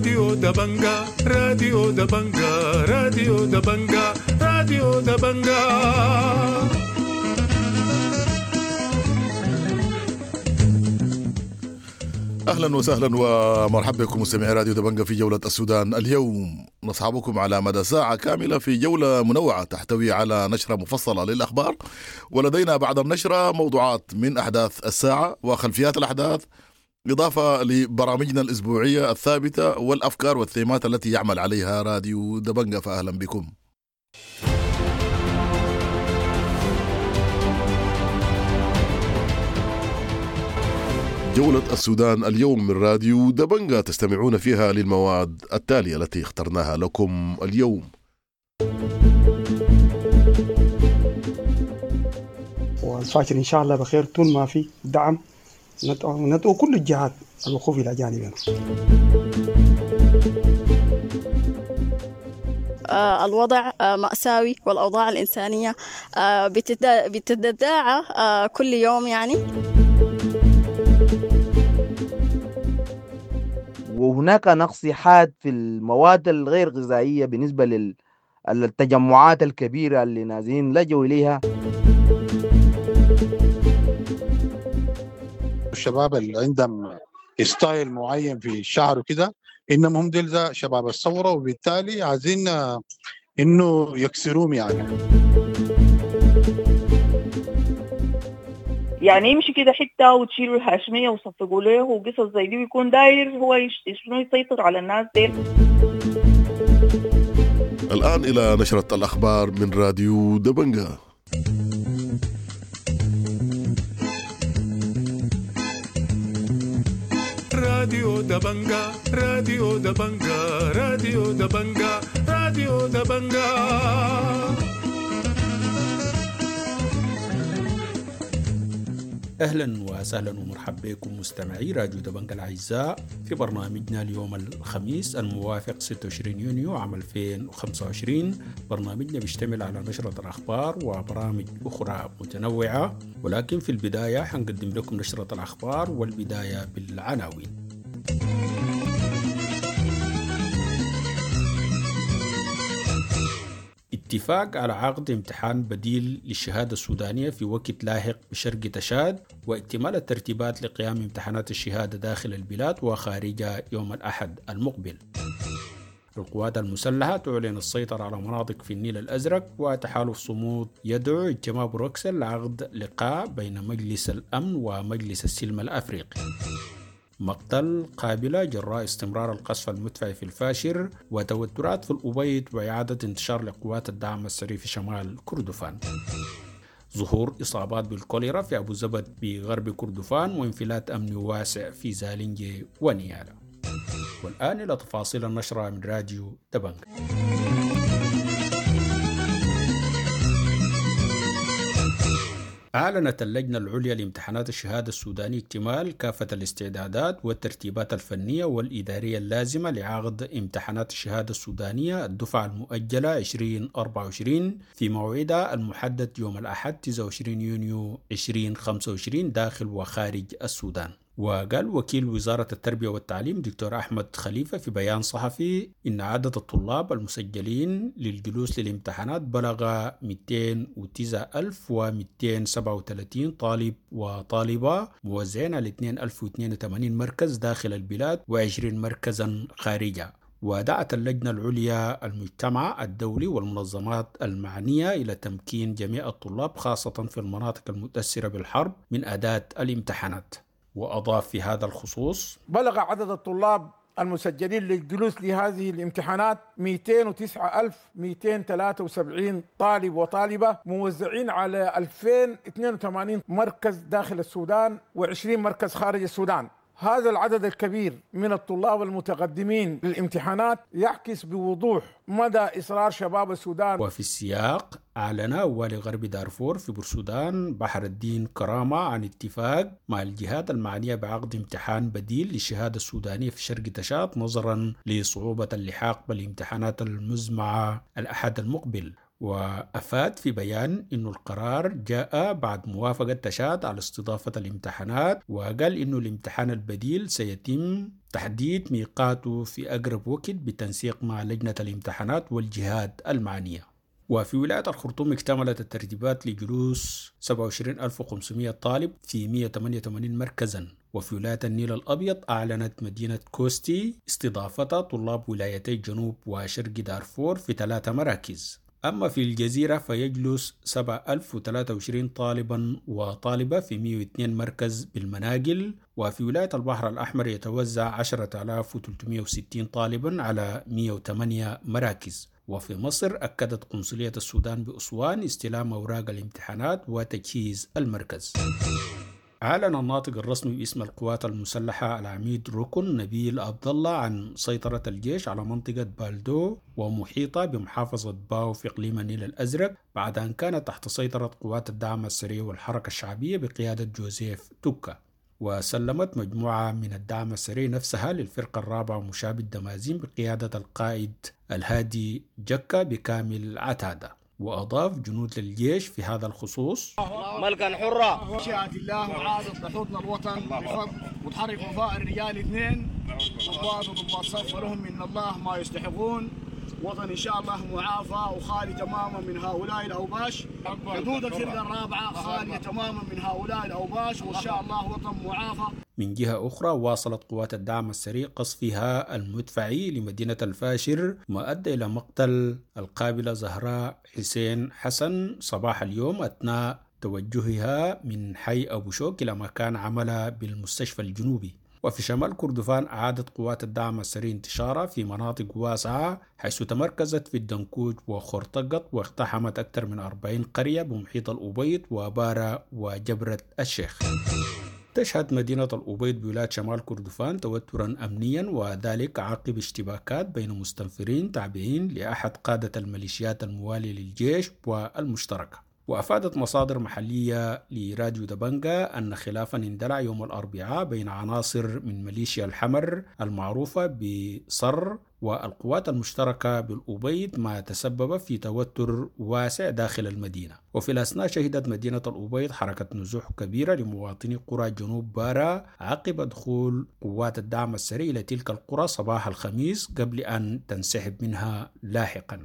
راديو دبنجا راديو دبنجا راديو دبنجا راديو دبنجا. أهلا وسهلا ومرحبا بكم مستمعي راديو دبنجا في جولة السودان. اليوم نصحبكم على مدى ساعة كاملة في جولة منوعة تحتوي على نشرة مفصلة للأخبار، ولدينا بعد النشرة موضوعات من أحداث الساعة وخلفيات الأحداث، إضافة لبرامجنا الأسبوعية الثابتة والأفكار والثيمات التي يعمل عليها راديو دبنجا. فأهلا بكم. جولة السودان اليوم من راديو دبنجا تستمعون فيها للمواد التالية التي اخترناها لكم اليوم. والفاشل إن شاء الله بخير طول ما في دعم. ندعو كل الجهات الوقوف إلى جانبنا. الوضع مأساوي والأوضاع الإنسانية بتتداعى كل يوم يعني. وهناك نقص حاد في المواد الغير غذائية بالنسبة للتجمعات الكبيرة اللي نازلين لجوا إليها. الشباب اللي عندهم ستايل معين في الشعر وكده، إنهم هم دول ذا شباب الثورة، وبالتالي عايزين إنه يكسروهم يعني يمشي كده حتة وتشيلوا الهاشمية وصفقوا له وقصص زي دي، ويكون داير هو يسيطر على الناس دي. الآن إلى نشرة الأخبار من راديو دبنجا. راديو دبنجا راديو دبنجا راديو دبنجا راديو دبنجا. أهلا وسهلا ومرحبا بكم مستمعي راديو دبنجا الأعزاء في برنامجنا اليوم الخميس الموافق 26 يونيو عام 2025. برنامجنا بيشتمل على نشرة الأخبار وبرامج أخرى متنوعة، ولكن في البداية حنقدم لكم نشرة الأخبار والبداية بالعناوين. اتفاق على عقد امتحان بديل للشهادة السودانية في وقت لاحق بشرق تشاد، واكتمال الترتيبات لقيام امتحانات الشهادة داخل البلاد وخارجها يوم الأحد المقبل. القوات المسلحة تعلن السيطرة على مناطق في النيل الأزرق، وتحالف صمود يدعو اجتماع بروكسل لعقد لقاء بين مجلس الأمن ومجلس السلم الأفريقي. مقتل قابلة جراء استمرار القصف المدفع في الفاشر، وتوترات في الأبيض وإعادة انتشار لقوات الدعم السري في شمال كردفان. ظهور إصابات بالكوليرا في أبو زبد بغرب كردفان، وانفلات أمني واسع في زالنجي ونيالا. والآن إلى تفاصيل النشرة من راديو دبنجا. أعلنت اللجنة العليا لامتحانات الشهادة السوداني اكتمال كافة الاستعدادات والترتيبات الفنية والإدارية اللازمة لعقد امتحانات الشهادة السودانية الدفعة المؤجلة 2024 في موعدها المحدد يوم الأحد 29 يونيو 2025 داخل وخارج السودان. وقال وكيل وزارة التربية والتعليم دكتور أحمد خليفة في بيان صحفي إن عدد الطلاب المسجلين للجلوس للامتحانات بلغ 209,237 طالب وطالبة، موزعين على 2,082 مركز داخل البلاد و20 مركزا خارجها. ودعت اللجنة العليا المجتمع الدولي والمنظمات المعنية إلى تمكين جميع الطلاب خاصة في المناطق المتأثرة بالحرب من أداة الامتحانات. وأضاف في هذا الخصوص: بلغ عدد الطلاب المسجلين للجلوس لهذه الامتحانات 209,273 طالب وطالبة، موزعين على 2,082 مركز داخل السودان و20 مركز خارج السودان. هذا العدد الكبير من الطلاب المتقدمين للامتحانات يعكس بوضوح مدى إصرار شباب السودان. وفي السياق أعلن والي غرب دارفور في بورسودان بحر الدين كرامة عن اتفاق مع الجهات المعنية بعقد امتحان بديل للشهادة السودانية في شرق تشاد نظرا لصعوبة اللحاق بالامتحانات المزمعة الأحد المقبل. وأفاد في بيان أن القرار جاء بعد موافقة تشاد على استضافة الامتحانات، وقال أن الامتحان البديل سيتم تحديد ميقاته في أقرب وقت بالتنسيق مع لجنة الامتحانات والجهات المعنية. وفي ولاية الخرطوم اكتملت الترتيبات لجلوس 27,500 طالب في 188 مركزا. وفي ولاية النيل الأبيض أعلنت مدينة كوستي استضافة طلاب ولايتي جنوب وشرق دارفور في 3 مراكز. أما في الجزيرة فيجلس 7,023 طالبا وطالبة في 102 مركز بالمناقل. وفي ولاية البحر الأحمر يتوزع 10,360 طالبا على 108 مراكز. وفي مصر أكدت قنصلية السودان بأسوان استلام أوراق الامتحانات وتجهيز المركز. أعلن الناطق الرسمي باسم القوات المسلحة العميد ركن نبيل عبد الله عن سيطرة الجيش على منطقة بالدو ومحيطة بمحافظة باو في إقليم النيل الأزرق بعد أن كانت تحت سيطرة قوات الدعم السريع والحركة الشعبية بقيادة جوزيف توكا. وسلمت مجموعة من الدعم السريع نفسها للفرقة الرابعة مشاب الدمازين بقيادة القائد الهادي جكا بكامل عتادة. وأضاف جنود للجيش في هذا الخصوص: ملكا حرة شاءت الله وعادت لحضن الوطن بفضل متحرك وفاء الرجال 2 ضباط وضباط صف ولهم من الله ما يستحقون. وطن إن شاء الله معافى وخالي تماما من هؤلاء الأوباش. حدود الفرقة الرابعة خالية تماما من هؤلاء الأوباش وإن شاء الله وطن معافى. من جهة أخرى واصلت قوات الدعم السريع قصفها المدفعي لمدينة الفاشر، ما أدى إلى مقتل القابلة زهراء حسين حسن صباح اليوم أثناء توجهها من حي أبو شوك إلى مكان عملها بالمستشفى الجنوبي. وفي شمال كردفان أعادت قوات الدعم السريع انتشارها في مناطق واسعة، حيث تمركزت في الدنكوج وخرطقط واقتحمت أكثر من 40 قرية بمحيط الأبيض وبارا وجبرة الشيخ. تشهد مدينة الأبيض بولاية شمال كردفان توترا أمنيا، وذلك عقب اشتباكات بين مستنفرين تابعين لأحد قادة الميليشيات الموالية للجيش والمشتركة. وأفادت مصادر محلية لراديو دبنجا أن خلافا اندلع يوم الأربعاء بين عناصر من ميليشيا الحمر المعروفة بصر والقوات المشتركة بالأبيض، ما تسبب في توتر واسع داخل المدينة. وفي الأثناء شهدت مدينة الأبيض حركة نزوح كبيرة لمواطني قرى جنوب بارا عقب دخول قوات الدعم السريع إلى تلك القرى صباح الخميس قبل أن تنسحب منها لاحقا.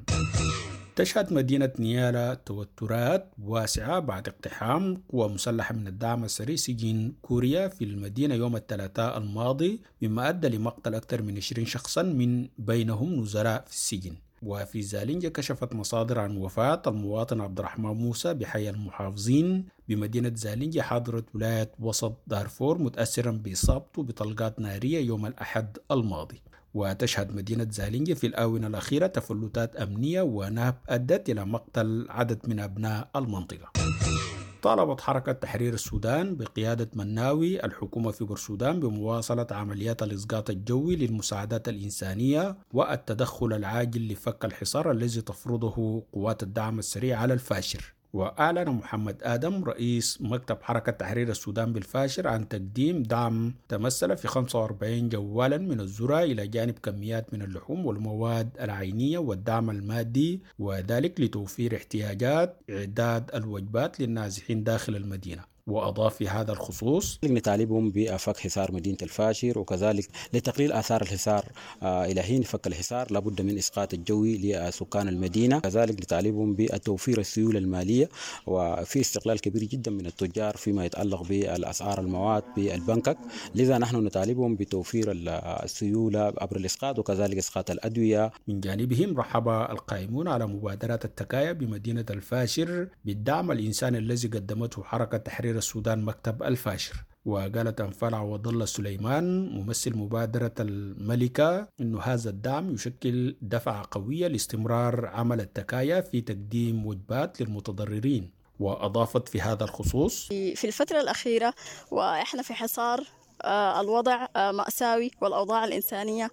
تشهد مدينة نيالا توترات واسعة بعد اقتحام قوى مسلحة من الدعم السريع سجن كوريا في المدينة يوم الثلاثاء الماضي، مما أدى لمقتل أكثر من 20 شخصا من بينهم نزلاء في السجن. وفي زالنجة كشفت مصادر عن وفاة المواطن عبد الرحمن موسى بحي المحافظين بمدينة زالنجة حاضرة ولاية وسط دارفور متأثرا بإصابته بطلقات نارية يوم الأحد الماضي. وتشهد مدينة زالنجة في الآونة الأخيرة تفلتات أمنية ونهب أدت إلى مقتل عدد من أبناء المنطقة. طالبت حركة تحرير السودان بقيادة مناوي الحكومة في بورسودان بمواصلة عمليات الإسقاط الجوي للمساعدات الإنسانية والتدخل العاجل لفك الحصار الذي تفرضه قوات الدعم السريع على الفاشر. وأعلن محمد آدم رئيس مكتب حركة تحرير السودان بالفاشر عن تقديم دعم تمثل في 45 جوالا من الذرة إلى جانب كميات من اللحوم والمواد العينية والدعم المادي، وذلك لتوفير احتياجات إعداد الوجبات للنازحين داخل المدينة. وأضاف في هذا الخصوص: نطالبهم بفك حصار مدينة الفاشر، وكذلك لتقليل آثار الحصار. إلى حين فك الحصار لابد من إسقاط الجوي لسكان المدينة، كذلك نطالبهم بالتوفير السيولة المالية، وفي استقلال كبير جدا من التجار فيما يتعلق بالأسعار المواد بالبنكك. لذا نحن نطالبهم بتوفير السيولة عبر الإسقاط وكذلك إسقاط الأدوية. من جانبهم رحب القائمون على مبادرات التكايا بمدينة الفاشر بالدعم الإنساني الذي قدمته حركة تحرير السودان مكتب الفاشر. وقالت أنفال عوض الله سليمان ممثل مبادرة الملكة إنه هذا الدعم يشكل دفعة قوية لاستمرار عمل التكايا في تقديم وجبات للمتضررين. وأضافت في هذا الخصوص: في الفترة الأخيرة وإحنا في حصار، الوضع مأساوي والأوضاع الإنسانية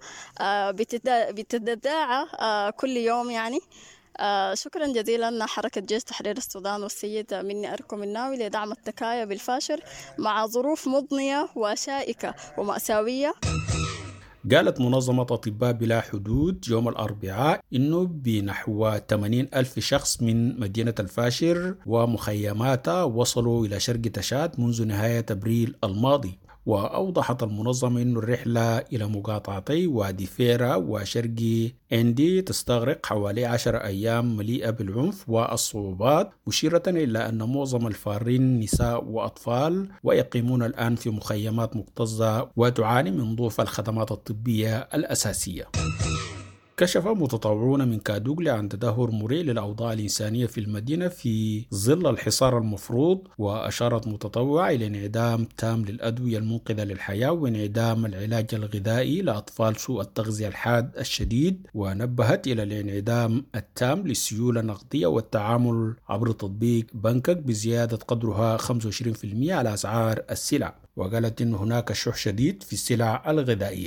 بتتداعى كل يوم يعني. شكرا جزيلا حركة جيش تحرير السودان والسيد مني أركو مناوي لدعم التكايا بالفاشر مع ظروف مضنية وشائكة ومأساوية. قالت منظمة أطباء بلا حدود يوم الأربعاء إنه بنحو 80 ألف شخص من مدينة الفاشر ومخيماتها وصلوا إلى شرق تشاد منذ نهاية أبريل الماضي. وأوضحت المنظمة أن الرحلة إلى مقاطعتي وادي فيرا وشرق اندي تستغرق حوالي 10 أيام مليئة بالعنف والصعوبات، مشيرة إلى أن معظم الفارين نساء وأطفال ويقيمون الآن في مخيمات مكتظة وتعاني من ضعف الخدمات الطبية الأساسية. كشف متطوعون من كادوغلي عن تدهور مريع للأوضاع الإنسانية في المدينة في ظل الحصار المفروض، وأشارت متطوعة إلى انعدام تام للأدوية المنقذة للحياة وانعدام العلاج الغذائي لأطفال سوء التغذية الحاد الشديد، ونبهت إلى الانعدام التام للسيولة النقدية والتعامل عبر تطبيق بنكك بزيادة قدرها 25% على أسعار السلع، وقالت إن هناك شح شديد في السلع الغذائية.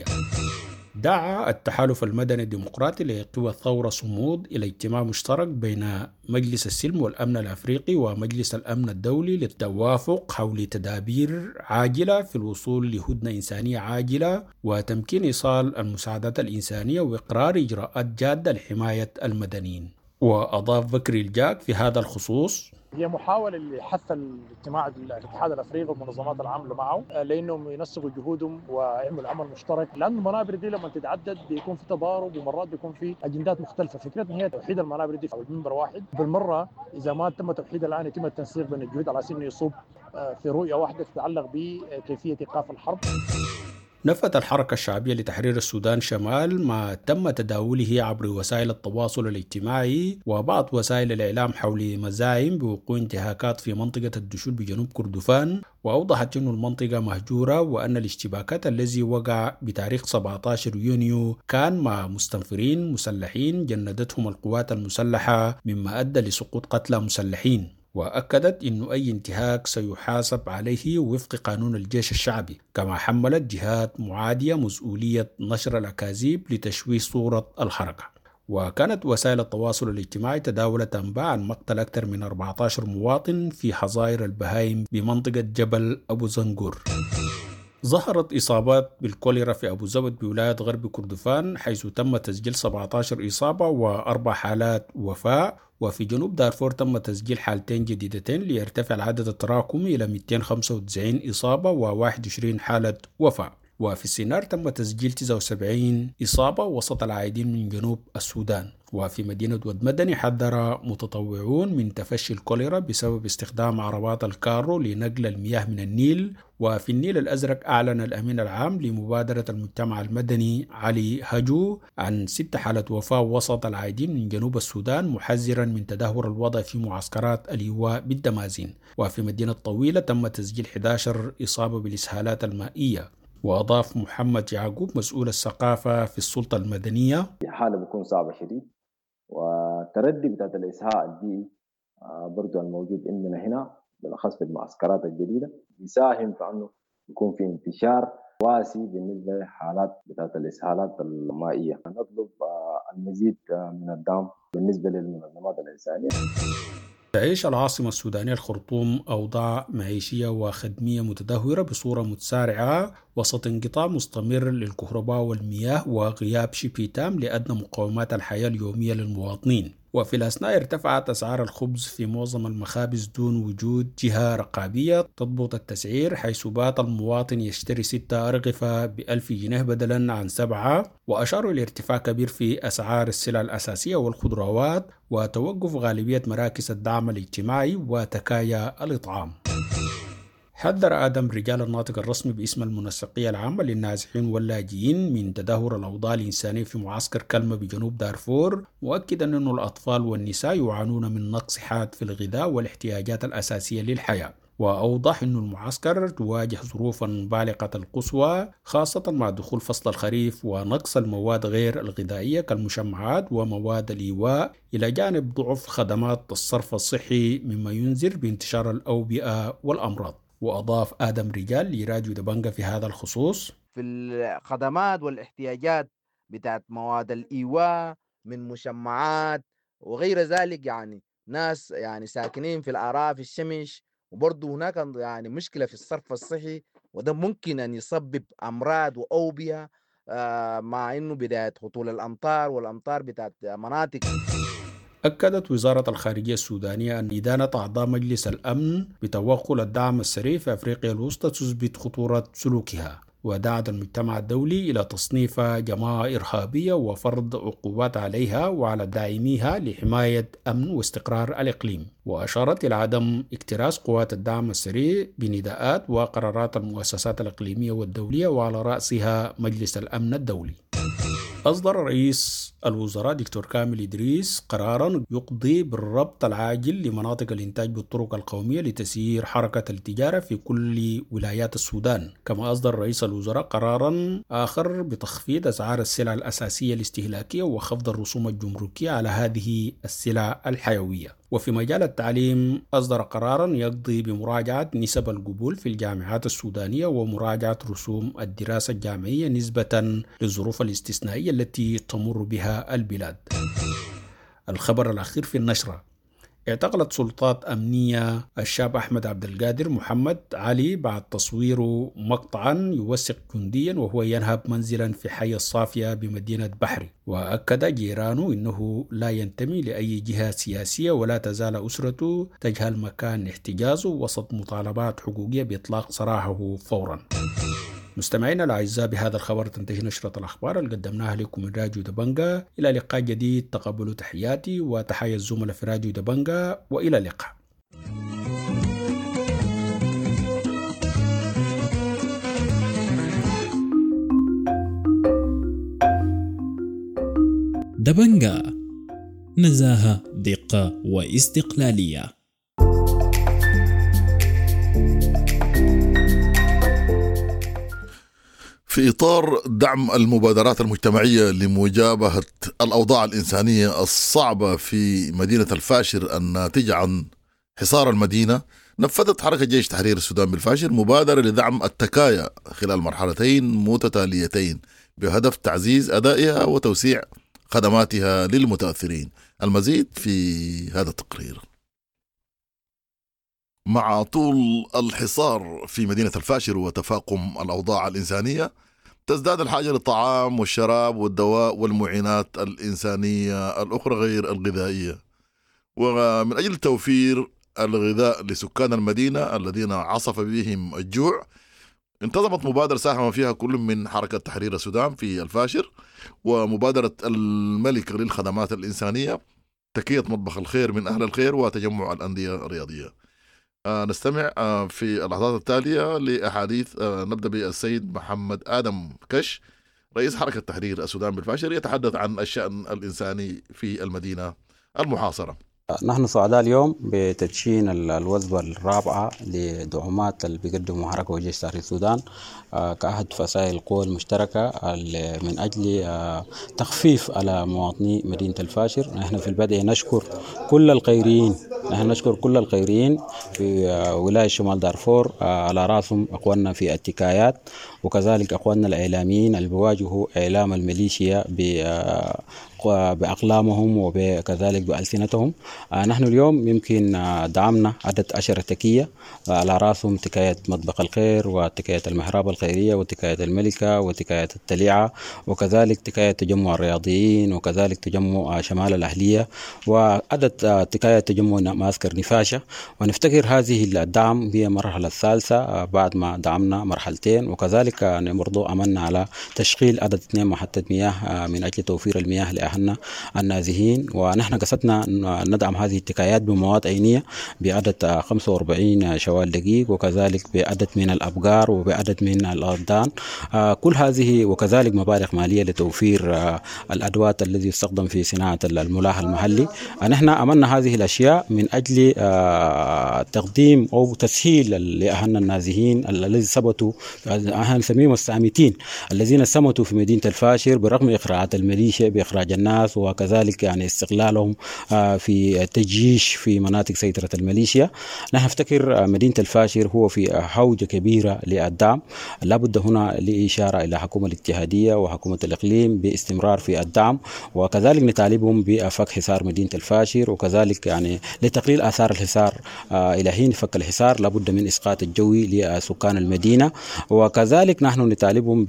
دعا التحالف المدني الديمقراطي لقوى الثورة صمود إلى اجتماع مشترك بين مجلس السلم والأمن الأفريقي ومجلس الأمن الدولي للتوافق حول تدابير عاجلة في الوصول لهدنة إنسانية عاجلة وتمكين إيصال المساعدات الإنسانية وإقرار إجراءات جادة لحماية المدنيين. وأضاف بكري الجاك في هذا الخصوص: هي محاولة لحث الاجتماع الاتحاد الافريقي والمنظمات العامله معه لانهم ينسقوا جهودهم ويعملوا عمل مشترك، لان المنابر دي لما تتعدد بيكون في تضارب ومرات بيكون في اجندات مختلفه. فكرتنا هي توحيد المنابر دي في منبر واحد بالمره. اذا ما تم توحيد الان يتم التنسيق بين الجهود على اساس انه يصب في رؤيه واحده تتعلق بكيفيه ايقاف الحرب. نفت الحركة الشعبية لتحرير السودان شمال ما تم تداوله عبر وسائل التواصل الاجتماعي وبعض وسائل الإعلام حول مزاعم بوقوع انتهاكات في منطقة الدشول بجنوب كردفان، وأوضحت أن المنطقة مهجورة وأن الاشتباكات الذي وقع بتاريخ 17 يونيو كان مع مستنفرين مسلحين جندتهم القوات المسلحة مما أدى لسقوط قتلى مسلحين. وأكدت أن أي انتهاك سيحاسب عليه وفق قانون الجيش الشعبي، كما حملت جهات معادية مسؤولية نشر الأكاذيب لتشويه صورة الحركة. وكانت وسائل التواصل الاجتماعي تداولت أنباء عن مقتل أكثر من 14 مواطن في حظائر البهايم بمنطقة جبل أبو زنقور. ظهرت إصابات بالكوليرا في أبو زبد بولاية غرب كردفان، حيث تم تسجيل 17 إصابة و4 حالات وفاة، وفي جنوب دارفور تم تسجيل حالتين جديدتين ليرتفع العدد التراكمي إلى 295 إصابة و21 حالة وفاة. وفي سينار تم تسجيل 79 إصابة وسط العائدين من جنوب السودان. وفي مدينة ود مدني حذر متطوعون من تفشي الكوليرا بسبب استخدام عربات الكارو لنقل المياه من النيل. وفي النيل الأزرق أعلن الأمين العام لمبادرة المجتمع المدني علي هجو عن 6 حالات وفاة وسط العائدين من جنوب السودان، محذرا من تدهور الوضع في معسكرات الإيواء بالدمازين. وفي مدينة طويلة تم تسجيل 11 إصابة بالإسهالات المائية. وأضاف محمد يعقوب مسؤول الثقافة في السلطة المدنية: حالة بيكون صعبة شديد، والتردي بتاعت الإسهاء البيئي برضو الموجود عندنا هنا بالأخص في المعسكرات الجديدة يساهم في أنه يكون في انتشار واسع بالنسبة لحالات بتاعت الإسهالات المائية. نطلب المزيد من الدعم بالنسبة للمنظمات الإنسانية. تعيش العاصمة السودانية الخرطوم أوضاع معيشية وخدمية متدهورة بصورة متسارعة وسط انقطاع مستمر للكهرباء والمياه وغياب شبه تام لأدنى مقومات الحياة اليومية للمواطنين. وفي الأثناء ارتفعت أسعار الخبز في معظم المخابز دون وجود جهة رقابية تضبط التسعير، حيث بات المواطن يشتري 6 أرغفة ب1000 جنيه بدلا عن 7. وأشاروا لارتفاع كبير في أسعار السلع الأساسية والخضروات وتوقف غالبية مراكز الدعم الاجتماعي وتكايا الإطعام. حذر آدم رجال الناطق الرسمي باسم المنسقية العامة للنازحين واللاجئين من تدهور الأوضاع الإنسانية في معسكر كلمة بجنوب دارفور، مؤكدا أن الأطفال والنساء يعانون من نقص حاد في الغذاء والاحتياجات الأساسية للحياة. وأوضح أن المعسكر تواجه ظروفا بالغة القسوة خاصة مع دخول فصل الخريف ونقص المواد غير الغذائية كالمشمعات ومواد الإيواء، إلى جانب ضعف خدمات الصرف الصحي مما ينذر بانتشار الأوبئة والأمراض. وأضاف آدم رجال لراديو دبنجة في هذا الخصوص: في الخدمات والاحتياجات بتاعت مواد الإيواء من مشمعات وغير ذلك، يعني ناس يعني ساكنين في الأراضي الشمس، وبرضه هناك يعني مشكلة في الصرف الصحي، وده ممكن أن يسبب أمراض وأوبئة مع إنه بداية هطول الأمطار والأمطار بتاعت مناطق. أكدت وزارة الخارجية السودانية أن إدانة أعضاء مجلس الأمن بتوغل الدعم السريع في أفريقيا الوسطى تثبت خطورة سلوكها، ودعت المجتمع الدولي إلى تصنيف جماعة إرهابية وفرض عقوبات عليها وعلى داعميها لحماية أمن واستقرار الإقليم. وأشارت إلى عدم اكتراث قوات الدعم السريع بنداءات وقرارات المؤسسات الإقليمية والدولية وعلى رأسها مجلس الأمن الدولي. أصدر رئيس الوزراء دكتور كامل إدريس قرارا يقضي بالربط العاجل لمناطق الإنتاج بالطرق القومية لتسيير حركة التجارة في كل ولايات السودان. كما أصدر رئيس الوزراء قرارا آخر بتخفيض أسعار السلع الأساسية الاستهلاكية وخفض الرسوم الجمركية على هذه السلع الحيوية. وفي مجال التعليم أصدر قرارا يقضي بمراجعة نسب القبول في الجامعات السودانية ومراجعة رسوم الدراسة الجامعية نسبة للظروف الاستثنائية التي تمر بها البلاد. الخبر الأخير في النشرة: اعتقلت سلطات أمنية الشاب أحمد عبد القادر محمد علي بعد تصويره مقطعا يوثق جنديا وهو ينهب منزلا في حي الصافية بمدينة بحري. وأكد جيرانه أنه لا ينتمي لأي جهة سياسية ولا تزال أسرته تجهل مكان احتجازه وسط مطالبات حقوقية بإطلاق سراحه فورا. مستمعينا الأعزاء، بهذا الخبر تنتهي نشرة الأخبار اللي قدمناها لكم من راديو دبنجا. إلى لقاء جديد، تقبلوا تحياتي وتحية الزملاء في راديو دبنجا، وإلى اللقاء. دبنجا، نزاهة، دقة واستقلالية. في إطار دعم المبادرات المجتمعية لمجابهة الأوضاع الإنسانية الصعبة في مدينة الفاشر الناتجة عن حصار المدينة، نفذت حركة جيش تحرير السودان بالفاشر مبادرة لدعم التكايا خلال مرحلتين متتاليتين بهدف تعزيز أدائها وتوسيع خدماتها للمتأثرين. المزيد في هذا التقرير. مع طول الحصار في مدينة الفاشر وتفاقم الأوضاع الإنسانية، تزداد الحاجة للطعام والشراب والدواء والمعينات الإنسانية الأخرى غير الغذائية. ومن أجل توفير الغذاء لسكان المدينة الذين عصف بهم الجوع، انتظمت مبادرة ساهم فيها كل من حركة تحرير السودان في الفاشر ومبادرة الملك للخدمات الإنسانية، تكية مطبخ الخير من أهل الخير وتجمع الأندية الرياضية. نستمع في اللحظات التالية لأحاديث. نبدأ بالسيد محمد آدم كش رئيس حركة تحرير السودان بالفاشر، يتحدث عن الشأن الإنساني في المدينة المحاصرة. نحن سعداء اليوم بتدشين الوثبة الرابعة لدعومات اللي بيقدموا حركة وجيش تحرير السودان كأحد فسائل القوى المشتركة من أجل تخفيف على مواطني مدينة الفاشر. نحن في البدء نشكر كل الخيرين في ولاية شمال دارفور، على رأسهم أخواننا في التكايات، وكذلك أخواننا الإعلاميين اللي بيواجهوا إعلام الميليشيا بأقلامهم وكذلك بألسنتهم. نحن اليوم يمكن دعمنا عدد 10 تكية، على رأسهم تكاية مطبخ الخير وتكاية المحراب الخيرية وتكاية الملكة وتكاية التليعة وكذلك تكاية تجمع الرياضيين وكذلك تجمع شمال الأهلية وعدد تكاية تجمع معسكر نفاشة. ونفتكر هذه الدعم هي المرحلة الثالثة بعد ما دعمنا مرحلتين، وكذلك برضو عملنا على تشغيل عدد 2 محطة مياه من أجل توفير المياه لأهلنا النازحين. ونحن قصدنا ندعم هذه التكايات بمواد عينية بعدد 45 شوال دقيق وكذلك بعدد من الأبقار وبعدد من الأردان، كل هذه وكذلك مبالغ مالية لتوفير الأدوات التي يستخدم في صناعة الملاح المحلي. نحن عملنا هذه الأشياء من أجل تقديم أو تسهيل لأهلنا النازحين الذين ثبتوا، نسميهم السامتين، الذين ثبتوا في مدينة الفاشر برغم إخراجات الميليشيا بإخراج الناس، وكذلك يعني استغلالهم في التجيش في مناطق سيطرة الميليشيا. نحن نفتكر مدينة الفاشر هو في حوجة كبيرة للدعم. لابد هنا لإشارة إلى حكومة الاتحادية وحكومة الإقليم باستمرار في الدعم، وكذلك نطالبهم بفك حصار مدينة الفاشر، وكذلك يعني لتقليل آثار الحصار. إلى حين فك الحصار لابد من إسقاط الجوي لسكان المدينة، وكذلك نحن نطالبهم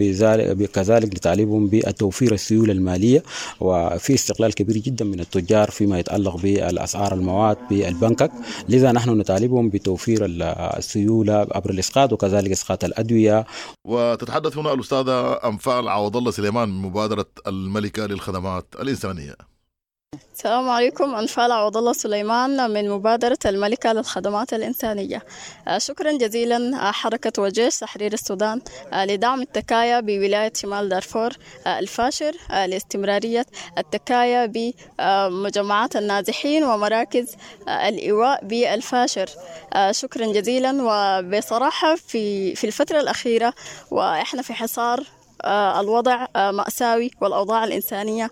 بتوفير السيولة المالية، وفي استقلال كبير جدا من التجار فيما يتعلق بالأسعار المواد بالبنكك. لذا نحن نطالبهم بتوفير السيولة عبر الإسقاط، وكذلك إسقاط الأدوية. وتتحدث هنا الأستاذة أنفال عوض الله سليمان من مبادرة الملكة للخدمات الإنسانية. السلام عليكم. أنفال عوض الله سليمان من مبادرة الملكة للخدمات الإنسانية. شكرا جزيلا حركة وجيش تحرير السودان لدعم التكايا بولاية شمال دارفور الفاشر لاستمرارية التكايا بمجمعات النازحين ومراكز الإيواء بالفاشر. شكرا جزيلا. وبصراحة في الفترة الأخيرة وإحنا في حصار الوضع مأساوي، والأوضاع الإنسانية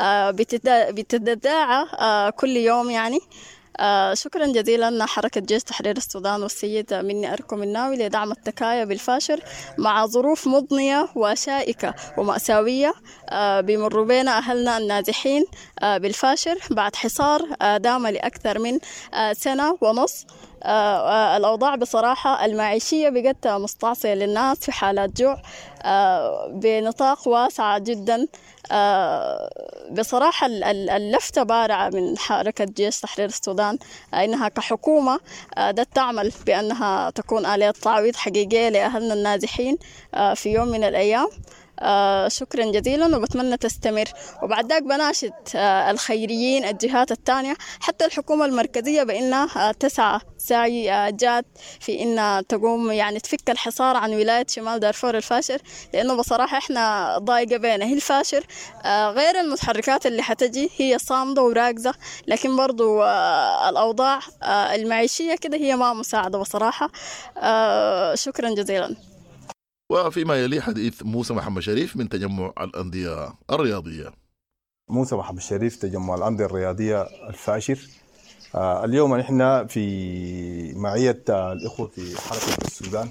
بتتداعى كل يوم يعني. شكرا جزيلا حركة جيش تحرير السودان والسيد مني أركو مناوي لدعم التكايا بالفاشر مع ظروف مضنية وشائكة ومأساوية بيمروا بين أهلنا النازحين بالفاشر بعد حصار دام لأكثر من سنة ونص. الأوضاع بصراحة المعيشية بقت مستعصية للناس في حالات جوع بنطاق واسع جدا. بصراحة اللفتة بارعة من حركة جيش تحرير السودان إنها كحكومة تعمل بأنها تكون آلية تعويض حقيقية لأهلنا النازحين في يوم من الأيام. شكرا جزيلا، وبتمنى تستمر. وبعد ذلك بناشد الخيريين الجهات الثانية حتى الحكومة المركزية بأنها تسعى سعي جاد في أنها تقوم يعني تفك الحصار عن ولاية شمال دارفور الفاشر، لأنه بصراحة إحنا ضايقة بينا. هي الفاشر غير المتحركات اللي حتجي هي صامدة وراكزة، لكن برضو الأوضاع المعيشية كده هي ما مساعدة بصراحة. شكرا جزيلا. وفيما يلي حديث موسى محمد شريف من تجمع الأندية الرياضية. موسى محمد شريف تجمع الأندية الرياضية الفاشر. اليوم نحن في معية الإخوة في حركة السودان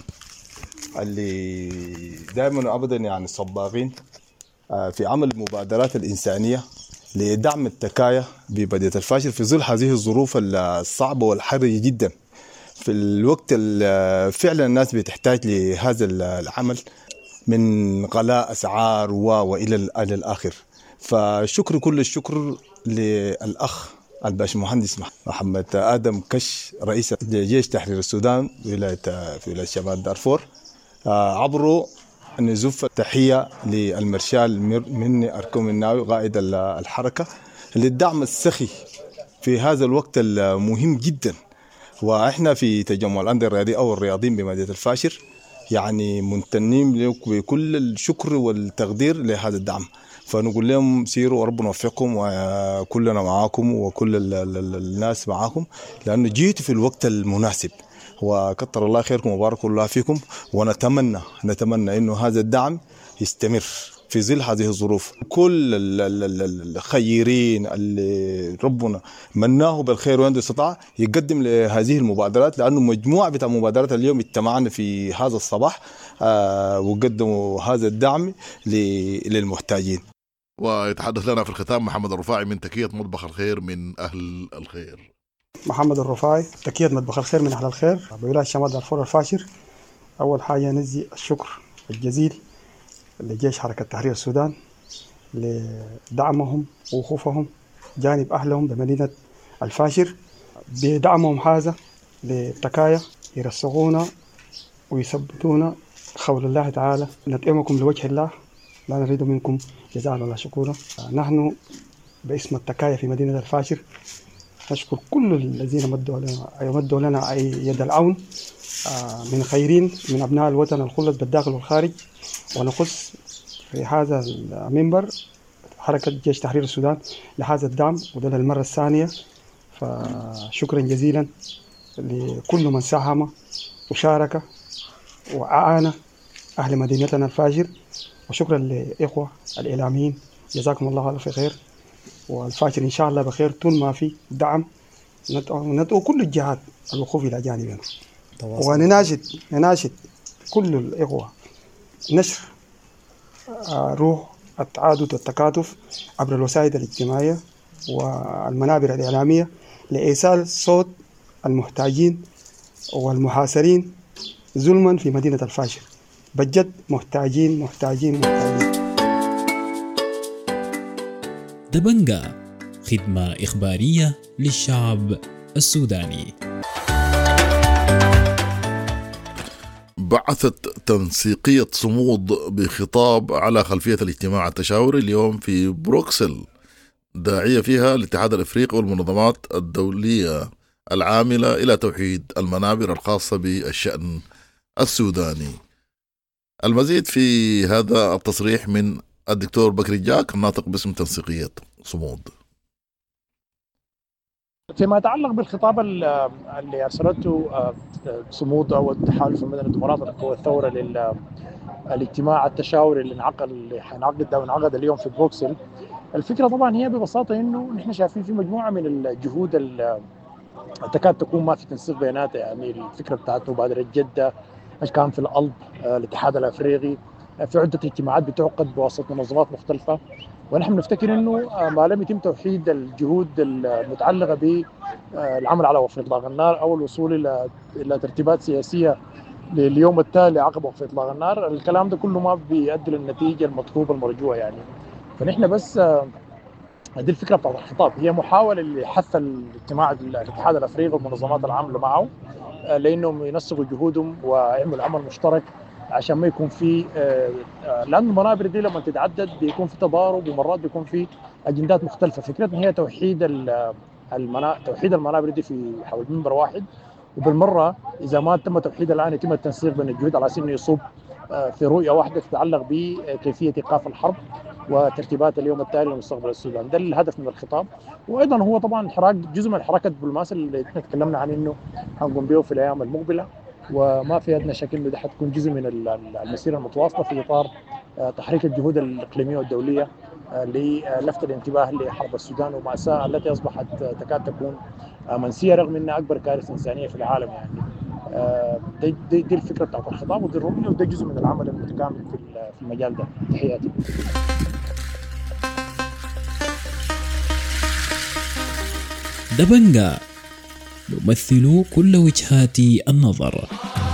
اللي دائما وأبدا يعني صباغين في عمل المبادرات الإنسانية لدعم التكايا ببلدية الفاشر في ظل هذه الظروف الصعبة والحرجة جدا، في الوقت فعلا الناس بتحتاج لهذا العمل من غلاء أسعار وإلى الآخر. فشكر كل الشكر للأخ الباشمهندس محمد آدم كش رئيس جيش تحرير السودان في ولاية شمال دارفور، عبره نزف التحية للمرشال مني أركو مناوي قائد الحركة للدعم السخي في هذا الوقت المهم جدا. وإحنا في تجمع الأندية الرياضية أو الرياضيين بمدينة الفاشر يعني ممتنين لكم بكل الشكر والتقدير لهذا الدعم. فنقول لهم سيروا وربنا يوفقكم وكلنا معاكم وكل الناس معاكم، لأنه جيتوا في الوقت المناسب، وكتر الله خيركم وبارك الله فيكم. ونتمنى إنه هذا الدعم يستمر في ظل هذه الظروف. كل الخيرين اللي ربنا مناه بالخير وعنده استطاع يقدم لهذه المبادرات، لأنه مجموعة بتاع مبادرات اليوم اجتمعنا في هذا الصباح وقدموا هذا الدعم للمحتاجين. ويتحدث لنا في الختام محمد الرفاعي من تكية مطبخ الخير من أهل الخير. محمد الرفاعي تكية مطبخ الخير من أهل الخير بولاية شمال دارفور الفاشر. أول حاجة نزي الشكر الجزيل لجيش حركة تحرير السودان لدعمهم ووقوفهم جانب أهلهم بمدينة الفاشر، بدعمهم هذا للتكايا يرسغونا ويثبتونا قول الله تعالى نطعمكم لوجه الله لا نريد منكم جزاء ولا شكورا. نحن باسم التكايا في مدينة الفاشر نشكر كل الذين مدوا لنا يد العون من خيرين من أبناء الوطن الخلص بالداخل والخارج. ونقص في هذا المنبر حركة جيش تحرير السودان لهذا الدعم، وده للمرة الثانية. فشكرا جزيلا لكل من ساهم وشارك وأعان أهل مدينتنا الفاجر، وشكرا لإخوة الإعلاميين جزاكم الله ألف خير والفاشر إن شاء الله بخير طول ما في دعم. ندعو كل الجهات الوقوف إلى جانبنا، ونناشد كل الإخوة نشر روح التعادل والتكاتف عبر الوسائل الاجتماعية والمنابر الإعلامية لإيصال صوت المحتاجين والمحاصرين ظلما في مدينة الفاشر. بجد محتاجين محتاجين محتاجين. دبنجا، خدمة إخبارية للشعب السوداني. بعثت تنسيقية صمود بخطاب على خلفية الاجتماع التشاوري اليوم في بروكسل، داعية فيها الاتحاد الافريقي والمنظمات الدولية العاملة إلى توحيد المنابر الخاصة بالشأن السوداني. المزيد في هذا التصريح من الدكتور بكري جاك الناطق باسم تنسيقية صمود. فيما يتعلق بالخطاب اللي ارسلته صمود او التحالف المدني الديمقراطي لقوى الثوره للاجتماع التشاوري اللي حينعقد اليوم في بروكسل، الفكره طبعا هي ببساطه انه نحن شايفين في مجموعه من الجهود تكاد تكون ما في تنسيق بيناتها. يعني الفكره بتاعت مبادره جده، كان في الألب، الاتحاد الافريقي، في عده اجتماعات بتعقد بواسطه منظمات مختلفه، ونحن نفتكر انه ما لم يتم توحيد الجهود المتعلقه بالعمل على وقف اطلاق النار او الوصول الى ترتيبات سياسيه لليوم التالي عقب وقف اطلاق النار، الكلام ده كله ما بيؤدي للنتيجه المطلوبه المرجوه. يعني فنحن بس دي الفكره بتاعت الخطاب، هي محاوله لحث الاتحاد الافريقي والمنظمات العامله معه لانهم ينسقوا جهودهم ويعملوا عمل مشترك عشان ما يكون في لأن المنابر دي لما تتعدد بيكون في تضارب ومرات بيكون في أجندات مختلفة. فكرتنا هي توحيد المنابر دي في حول منبر واحد، وبالمرة إذا ما تم توحيد الآن يتم التنسيق بين الجهود على أساس إنه يصب في رؤية واحدة تتعلق بكيفية إيقاف الحرب وترتيبات اليوم التالي لمستقبل السودان. ده الهدف من الخطاب، وأيضا هو طبعا جزء من حركة الدبلوماسية اللي احنا تكلمنا عن إنه هنقوم به في الأيام المقبلة، وما في أدنى شك إنه ده حتكون جزء من المسيرة المتواصلة في إطار تحريك الجهود الإقليمية والدولية للفت الانتباه لحرب السودان ومأساة التي أصبحت تكاد تكون منسية رغم أنها أكبر كارثة إنسانية في العالم. يعني دي الفكرة بتاعت الخطاب ودي الرؤية، وده جزء من العمل المتكامل في المجال ده. تحياتي. دبنجا، نمثل كل وجهات النظر.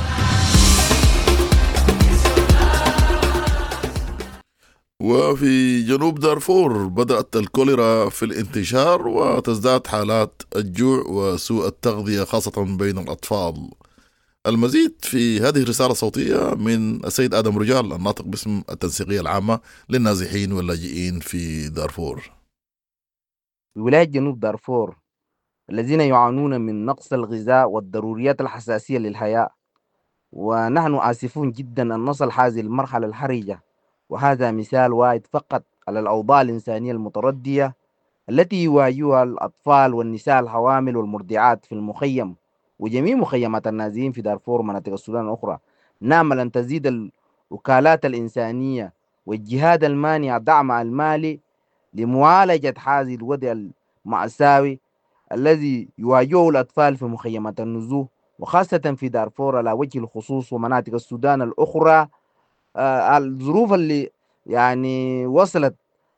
وفي جنوب دارفور بدأت الكوليرا في الانتشار وتزداد حالات الجوع وسوء التغذية خاصة بين الأطفال. المزيد في هذه الرسالة الصوتية من السيد آدم رجال الناطق باسم التنسيقية العامة للنازحين واللاجئين في دارفور. ولاية جنوب دارفور الذين يعانون من نقص الغذاء والضروريات الحساسية للحياة، ونحن آسفون جدا أن نصل هذه المرحلة الحرجة، وهذا مثال واحد فقط على الأوضاع الإنسانية المتردية التي يواجهها الأطفال والنساء الحوامل والمرضعات في المخيم وجميع مخيمات النازحين في دارفور ومناطق السودان الأخرى. نأمل أن تزيد الوكالات الإنسانية والجهات المانعة دعم المالي لمعالجة هذه الوضع المأساوي الذي يواجهه الأطفال في مخيمات النزوح، وخاصة في دارفور على وجه الخصوص ومناطق السودان الأخرى. الظروف اللي يعني وصلت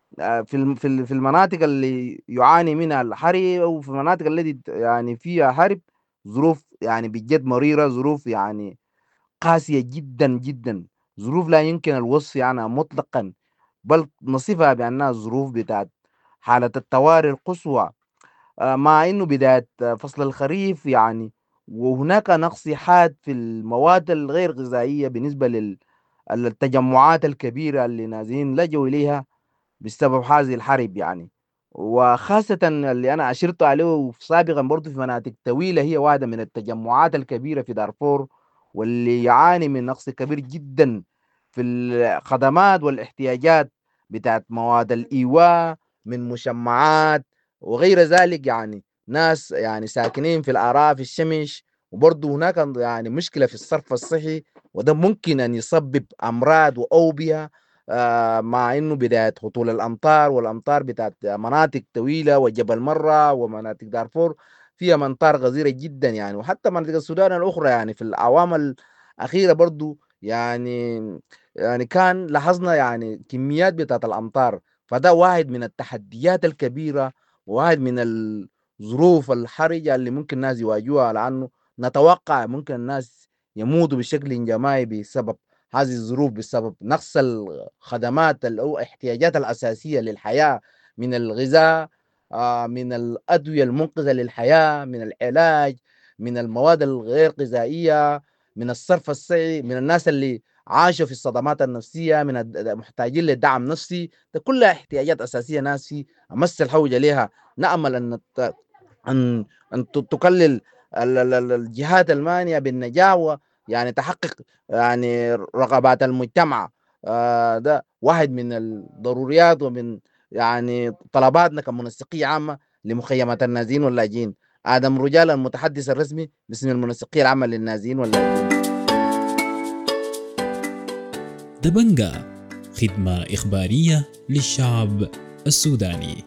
في المناطق اللي يعاني منها الحرب أو في المناطق التي يعني فيها حرب، ظروف يعني بجد مريرة، ظروف يعني قاسية جدا جدا، ظروف لا يمكن الوصف عنها مطلقا، بل نصفها بأنها ظروف بتاعت حالة الطوارئ القصوى. مع انه بداية فصل الخريف يعني، وهناك نقص حاد في المواد الغير غذائية بالنسبة للتجمعات الكبيرة اللي نازلين لجوا إليها بسبب هذه الحرب يعني. وخاصة اللي أنا أشرت عليه سابقا برضو في مناطق طويلة، هي واحدة من التجمعات الكبيرة في دارفور واللي يعاني من نقص كبير جدا في الخدمات والاحتياجات بتاعت مواد الإيواء من مشمعات وغير ذلك. يعني ناس يعني ساكنين في الأراف الشمش، وبرضه هناك يعني مشكلة في الصرف الصحي، وده ممكن أن يسبب أمراض وأوبئة مع انه بدايه هطول الامطار، والامطار بتاعت مناطق طويله وجبل مره ومناطق دارفور فيها امطار غزيره جدا يعني، وحتى مناطق السودان الاخرى يعني في الاعوام الاخيره برضو يعني كان لاحظنا يعني كميات بتاعت الامطار. فده واحد من التحديات الكبيره، وواحد من الظروف الحرجه اللي ممكن الناس يواجهوها، لانه نتوقع ممكن الناس يموتوا بشكل جماعي بسبب هذه الظروف، بسبب نقص الخدمات أو الاحتياجات الأساسية للحياة، من الغذاء، من الأدوية المنقذة للحياة، من العلاج، من المواد الغير غذائية، من الصرف الصحي، من الناس اللي عاشوا في الصدمات النفسية، من المحتاجين للدعم نفسي. ده كلها احتياجات أساسية ناس في أمس الحوجة لها. نأمل أن تقلل الجهات المانية بالنجاة، يعني تحقق يعني رغبات المجتمع. ده واحد من الضروريات ومن يعني طلباتنا كمنسقية عامة لمخيمات النازين واللاجئين. آدم رجال المتحدث الرسمي باسم المنسقية العامة للنازين واللاجئين. دبنجا، خدمة إخبارية للشعب السوداني.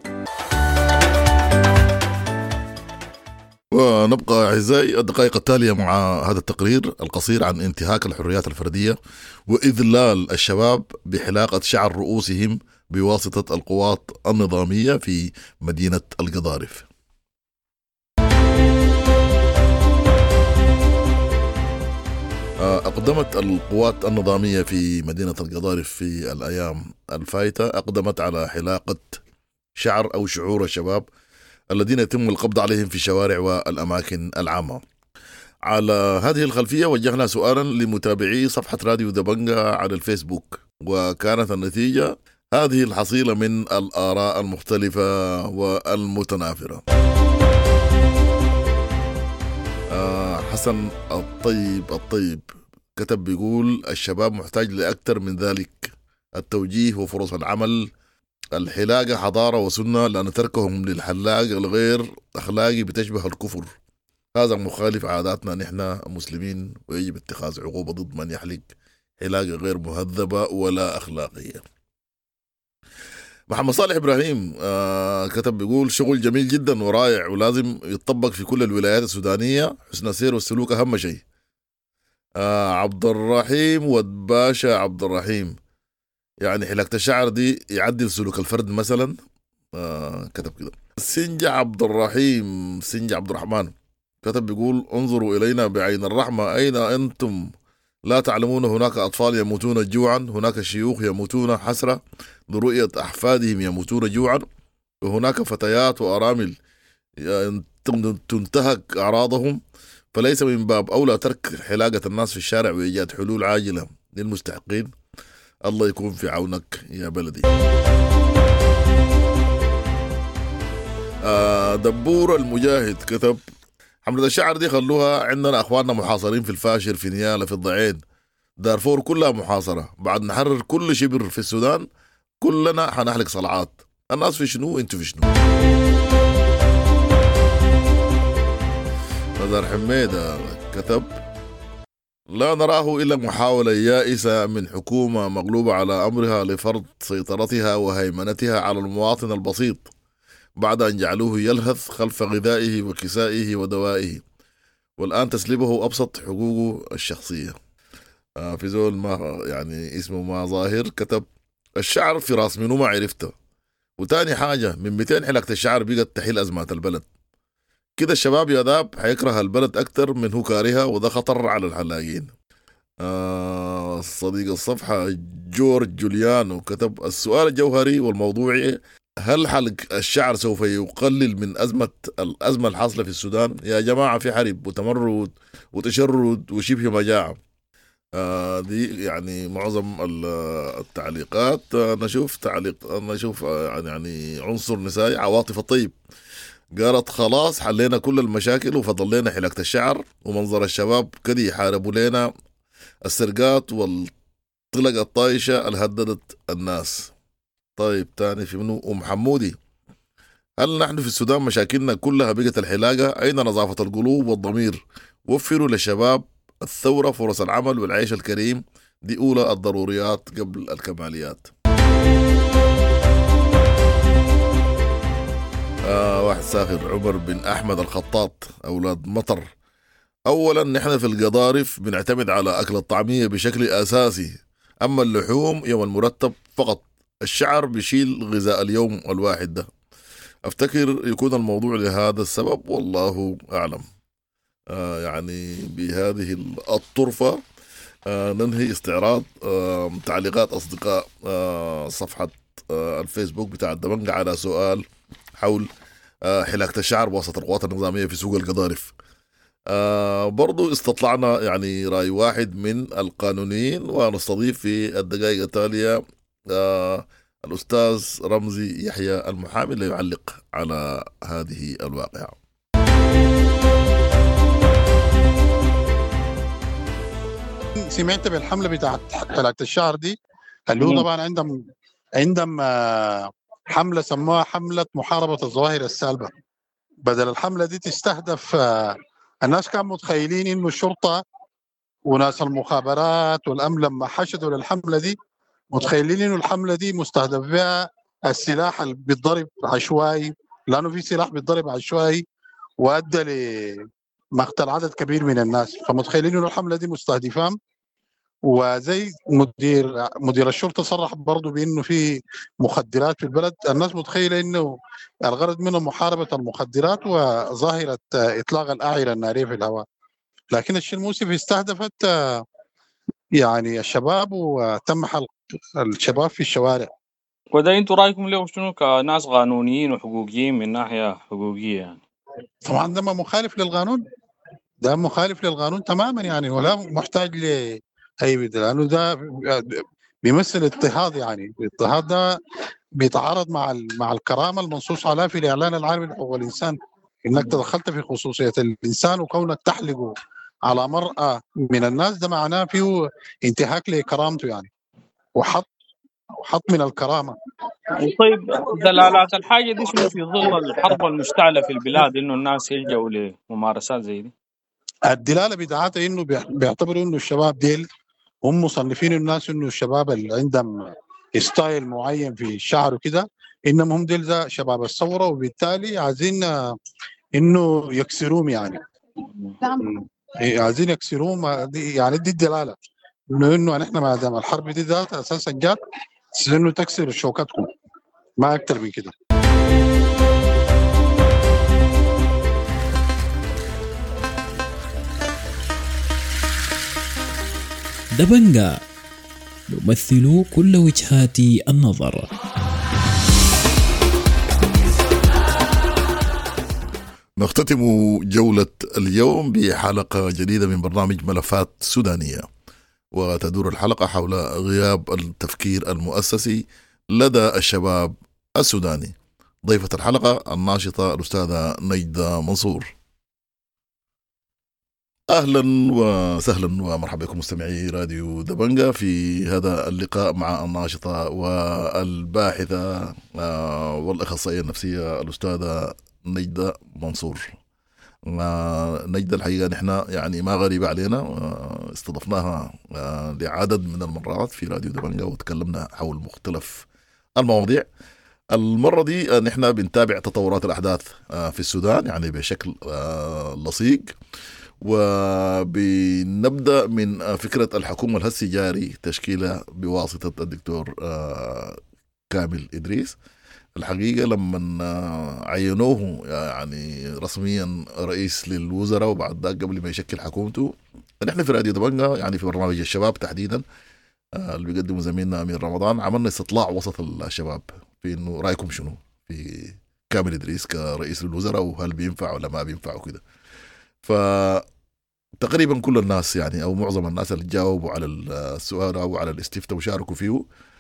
ونبقى أعزائي الدقائق التالية مع هذا التقرير القصير عن انتهاك الحريات الفردية وإذلال الشباب بحلاقة شعر رؤوسهم بواسطة القوات النظامية في مدينة القضارف. أقدمت القوات النظامية في مدينة القضارف في الأيام الفائتة، أقدمت على حلاقة شعر أو شعور الشباب الذين يتم القبض عليهم في الشوارع والأماكن العامة. على هذه الخلفية وجهنا سؤالا لمتابعي صفحة راديو دبنجا على الفيسبوك، وكانت النتيجة هذه الحصيلة من الآراء المختلفة والمتنافرة. حسن الطيب كتب بيقول الشباب محتاج لأكثر من ذلك، التوجيه وفرص العمل. الحلاقة حضارة وسنة، لأن تركهم للحلاق الغير أخلاقي بتشبه الكفر، هذا مخالف عاداتنا نحن مسلمين، ويجب اتخاذ عقوبة ضد من يحلق حلاقة غير مهذبة ولا أخلاقية. محمد صالح إبراهيم كتب بيقول شغل جميل جدا ورائع ولازم يتطبق في كل الولايات السودانية، حسن السير والسلوك أهم شيء. عبد الرحيم ودباشا عبد الرحيم، يعني حلاقة الشعر دي يعدل سلوك الفرد مثلا. كتب كده. سنجة عبد الرحمن كتب بيقول انظروا إلينا بعين الرحمة، أين أنتم؟ لا تعلمون هناك أطفال يموتون جوعا، هناك شيوخ يموتون حسرة لرؤية أحفادهم يموتون جوعا، وهناك فتيات وأرامل تنتهك أعراضهم، فليس من باب أولى ترك حلاقة الناس في الشارع وإيجاد حلول عاجلة للمستحقين. الله يكون في عونك يا بلدي. دبور المجاهد كتب حملة الشعر دي خلوها عندنا أخواننا محاصرين في الفاشر، في نيالة، في الضعين، دارفور كلها محاصرة. بعد نحرر كل شبر في السودان كلنا حنحلق صلعات. الناس في شنو انتوا في شنو؟ نزار حميدة كتب لا نراه إلا محاولة يائسة من حكومة مغلوبة على أمرها لفرض سيطرتها وهيمنتها على المواطن البسيط بعد أن جعلوه يلهث خلف غذائه وكسائه ودوائه، والآن تسلبه أبسط حقوقه الشخصية. في زول ما يعني اسمه ما ظاهر كتب الشعر في راس منو ما عرفته، وتاني حاجة من 200 حلقة الشعر بقت تحل أزمات البلد. كده الشباب يا ذاب حيكره البلد أكتر من هو كارهها، وده خطر على الحلاقين. صديق الصفحة جورج جوليانو كتب السؤال الجوهري والموضوعي، هل حلق الشعر سوف يقلل من الأزمة الحاصلة في السودان؟ يا جماعة في حرب وتمرد وتشرد وشبه مجاعة. دي يعني معظم التعليقات. نشوف يعني عنصر نسائي عواطف الطيب قالت خلاص حلينا كل المشاكل وفضل لنا حلاقة الشعر ومنظر الشباب كده يحاربوا لنا السرقات والطلق الطايشة اللي هددت الناس. طيب تاني في منو حمودي، هل نحن في السودان مشاكلنا كلها بقت الحلاقة؟ أين نظافة القلوب والضمير؟ وفروا للشباب الثورة، فرص العمل والعيش الكريم دي أولى الضروريات قبل الكماليات. واحد ساخر عمر بن أحمد الخطاط أولاد مطر. أولا نحن في القضارف بنعتمد على أكل الطعمية بشكل أساسي، أما اللحوم يوم المرتب فقط. الشعر بيشيل غذاء اليوم الواحد ده. أفتكر يكون الموضوع لهذا السبب والله أعلم. يعني بهذه الطرفة ننهي استعراض تعليقات أصدقاء صفحة الفيسبوك بتاع دبنجة على سؤال حول حلاكة الشعر بواسطة القوات النظامية في سوق القضارف. برضو استطلعنا يعني رأي واحد من القانونيين، ونستضيف في الدقائق التالية الأستاذ رمزي يحيى المحامي ليعلق على هذه الواقعة. سمعت بالحملة بتاعت حلاكة الشعر دي، اللي هو طبعا عندهم حملة سموها حملة محاربة الظواهر السالبة. بدل الحملة دي تستهدف الناس كانوا متخيلين انه الشرطة وناس المخابرات والامن لما حشدوا للحملة دي متخيلين انه الحملة دي مستهدف بها السلاح اللي بيتضرب عشوائي، لانه في سلاح بيتضرب عشوائي وادى لمقتل عدد كبير من الناس، فمتخيلين انه الحملة دي مستهدفهم. وزي مدير الشرطه صرح برضه بانه في مخدرات في البلد، الناس متخيله انه الغرض منه محاربه المخدرات وظاهره اطلاق الاعيره الناريه في الهواء، لكن الشيء المؤسف استهدفت يعني الشباب وتم حلق الشباب في الشوارع. وده انتوا رايكم له شنو كناس قانونيين وحقوقيين من ناحيه حقوقيه؟ يعني طبعا ده مخالف للقانون، ده مخالف للقانون تماما يعني، ولا محتاج ل اي بدل، لانه ده بيمثل اضطهاد. يعني الاضطهاد ده بيتعارض مع الكرامه المنصوص عليها في الاعلان العالمي لحقوق الانسان، انك تدخلت في خصوصيه الانسان وكونك تحلقه على مرأة من الناس، ده معناه فيه انتهاك لكرامته يعني، وحط من الكرامه. طيب دلالات الحاجه دي شنو في ظل الحرب المشتعله في البلاد انه الناس يلجأوا لممارسات زي دي؟ الدلاله بتاعتها انه بيعتبروا انه الشباب ديل هم مصنفين الناس انه الشباب اللي عندهم ستايل معين في الشعر وكده، انهم هم ديل ذا شباب الثوره، وبالتالي عايزين انه يكسروهم يعني. عايزين يكسروهم يعني. دي الدلاله انه نحن ما دام الحرب دي ذاتها اساسا جات انه تكسر شوكتكم، ما اكثر من كده. دبنجة نمثل كل وجهات النظر. نختتم جولة اليوم بحلقة جديدة من برنامج ملفات سودانية، وتدور الحلقة حول غياب التفكير المؤسسي لدى الشباب السوداني. ضيفة الحلقة الناشطة الأستاذة نجدة منصور. أهلا وسهلا ومرحبا بكم مستمعي راديو دبنجة في هذا اللقاء مع الناشطة والباحثة والأخصائية النفسية الأستاذة نجدة منصور. نجدة الحقيقة نحن يعني ما غريبة علينا، استضفناها لعدد من المرات في راديو دبنجة وتكلمنا حول مختلف المواضيع. المرة دي نحن بنتابع تطورات الأحداث في السودان يعني بشكل لصيق، وبنبدأ من فكرة الحكومة الهسي جاري تشكيلها بواسطة الدكتور كامل إدريس. الحقيقة لما عينوه يعني رسميا رئيس للوزراء وبعد ذلك قبل ما يشكل حكومته، نحن في راديو دبنجة يعني في برنامج الشباب تحديدا اللي بيقدمه زميلنا أمير رمضان عملنا استطلاع وسط الشباب في إنه رأيكم شنو في كامل إدريس كرئيس للوزراء، وهل بينفع ولا ما بينفع وكده. فتقريبا كل الناس يعني أو معظم الناس اللي جاوبوا على السؤال أو على الاستفتاء وشاركوا فيه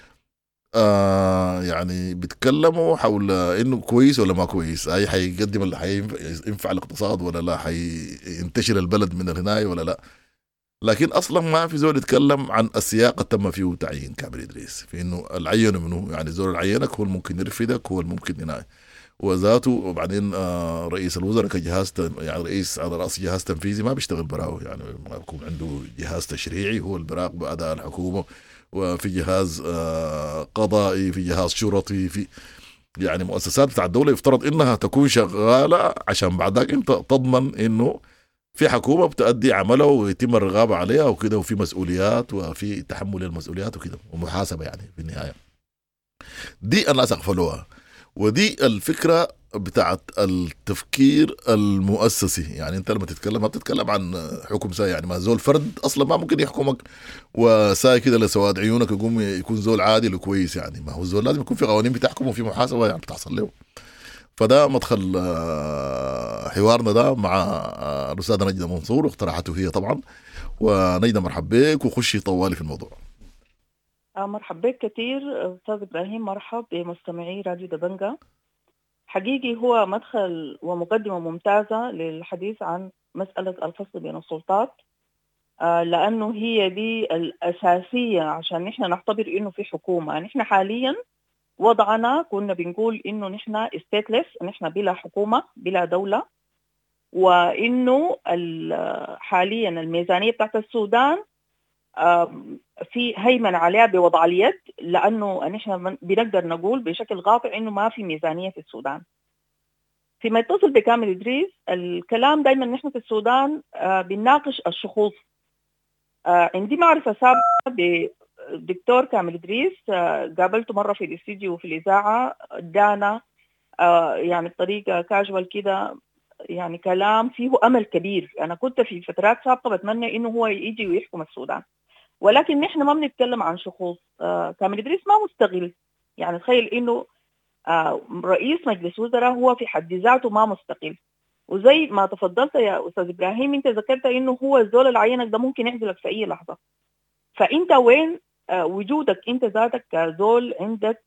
يعني بيتكلموا حول انه كويس ولا ما كويس، اي حيقدم اللي حينفع الاقتصاد ولا لا، حينتشر البلد من الهناية ولا لا. لكن اصلا ما في زول يتكلم عن السياق تم فيه تعيين كامل ادريس، في انه العين منه يعني زول العينك هو الممكن يرفدك، هو الممكن يناي. وذاته. وبعدين رئيس الوزراء كجهاز يعني رئيس على رأس جهاز تنفيذي ما بيشتغل براو، يعني ما بيكون عنده جهاز تشريعي هو اللي بيراقب أداء الحكومة، وفي جهاز قضائي، في جهاز شرطي، في يعني مؤسسات بتاع الدولة يفترض إنها تكون شغالة عشان بعد ذاك أنت تضمن إنه في حكومة بتأدي عملها ويتم الرقابة عليها وكده، وفي مسؤوليات وفي تحمل المسؤوليات وكده ومحاسبة يعني في النهاية. دي الناس أغفلوها، ودي الفكرة بتاعت التفكير المؤسسي. يعني انت لما تتكلم ما بتتكلم عن حكم ساي، يعني ما زول فرد اصلا ما ممكن يحكمك وساي كده لسواد عيونك يكون زول عادل وكويس. يعني ما هو الزول لازم يكون في قوانين بتحكم وفي محاسبة يعني بتحصل له. فده مدخل حوارنا ده مع الأستاذة نجدة منصور واقتراحاته هي طبعا. ونجدة مرحب بك وخشي طوالي في الموضوع. مرحب بك كثير أستاذ إبراهيم، مرحب بمستمعي راديو دبنجة. حقيقي هو مدخل ومقدمة ممتازة للحديث عن مسألة الفصل بين السلطات، لأنه هي دي الأساسية عشان نحن نعتبر إنه في حكومة. نحن حاليا وضعنا كنا بنقول إنه نحن stateless، نحن بلا حكومة بلا دولة، وإنه حاليا الميزانية بتاعت السودان في هيمن عليها بوضع اليد، لأنه نحن بنقدر نقول بشكل قاطع إنه ما في ميزانية في السودان. فيما يتصل بكامل إدريس، الكلام دايما نحن في السودان بنناقش الشخوص. عندي معرفة سابقة بدكتور كامل إدريس، قابلته مرة في الاستديو وفي الإذاعة، دانا يعني بطريقة كاجوال كده، يعني كلام فيه أمل كبير. أنا كنت في فترات سابقة بتمنى إنه هو يجي ويحكم السودان، ولكن نحن ما بنتكلم عن شخوص. كامل إدريس ما مستقل، يعني تخيل إنه رئيس مجلس وزراء هو في حد ذاته ما مستقل. وزي ما تفضلت يا أستاذ إبراهيم، أنت ذكرت إنه هو الزول اللي عينك ده ممكن يعزلك في أي لحظة. فأنت وين وجودك أنت ذاتك كزول عندك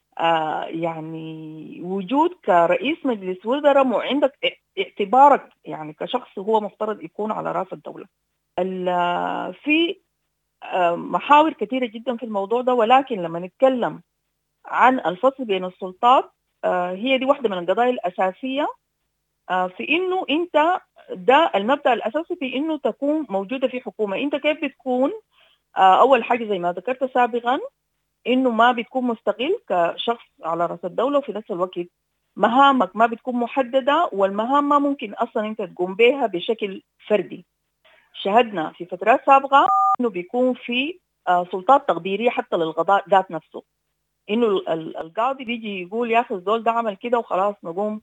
يعني وجود كرئيس مجلس وزراء، وعندك اعتبارك يعني كشخص هو مفترض يكون على رأس الدولة. في محاور كثيرة جدا في الموضوع ده، ولكن لما نتكلم عن الفصل بين السلطات هي دي واحدة من القضايا الأساسية في إنه أنت ده المبدأ الأساسي في إنه تكون موجودة في حكومة. أنت كيف بتكون؟ أول حاجة زي ما ذكرت سابقا إنه ما بتكون مستقل كشخص على رأس الدولة، وفي نفس الوقت مهامك ما بتكون محددة، والمهام ما ممكن أصلا أنت تقوم بها بشكل فردي. شهدنا في فترات سابقة إنه بيكون في سلطات تقديرية حتى للقضاء ذات نفسه، إنه القاضي بيجي يقول يا أخي الزول ده عمل كده وخلاص نقوم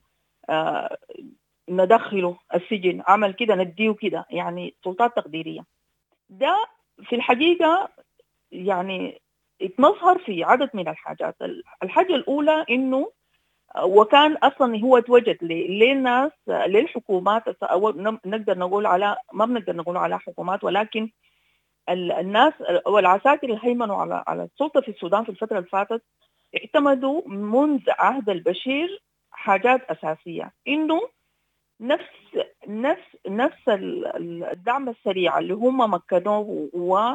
ندخله السجن، عمل كده نديه كده، يعني سلطات تقديرية. ده في الحقيقة يعني اتمظهر في عدد من الحاجات. الحاجة الأولى إنه وكان أصلا هو توجد للناس للحكومات، نقدر نقول على ما بنقدر نقول على حكومات، ولكن الناس والعساكر اللي هيمنوا على السلطة في السودان في الفترة اللي فاتت اعتمدوا منذ عهد البشير حاجات أساسية، إنه نفس الدعم السريع اللي هم مكنوه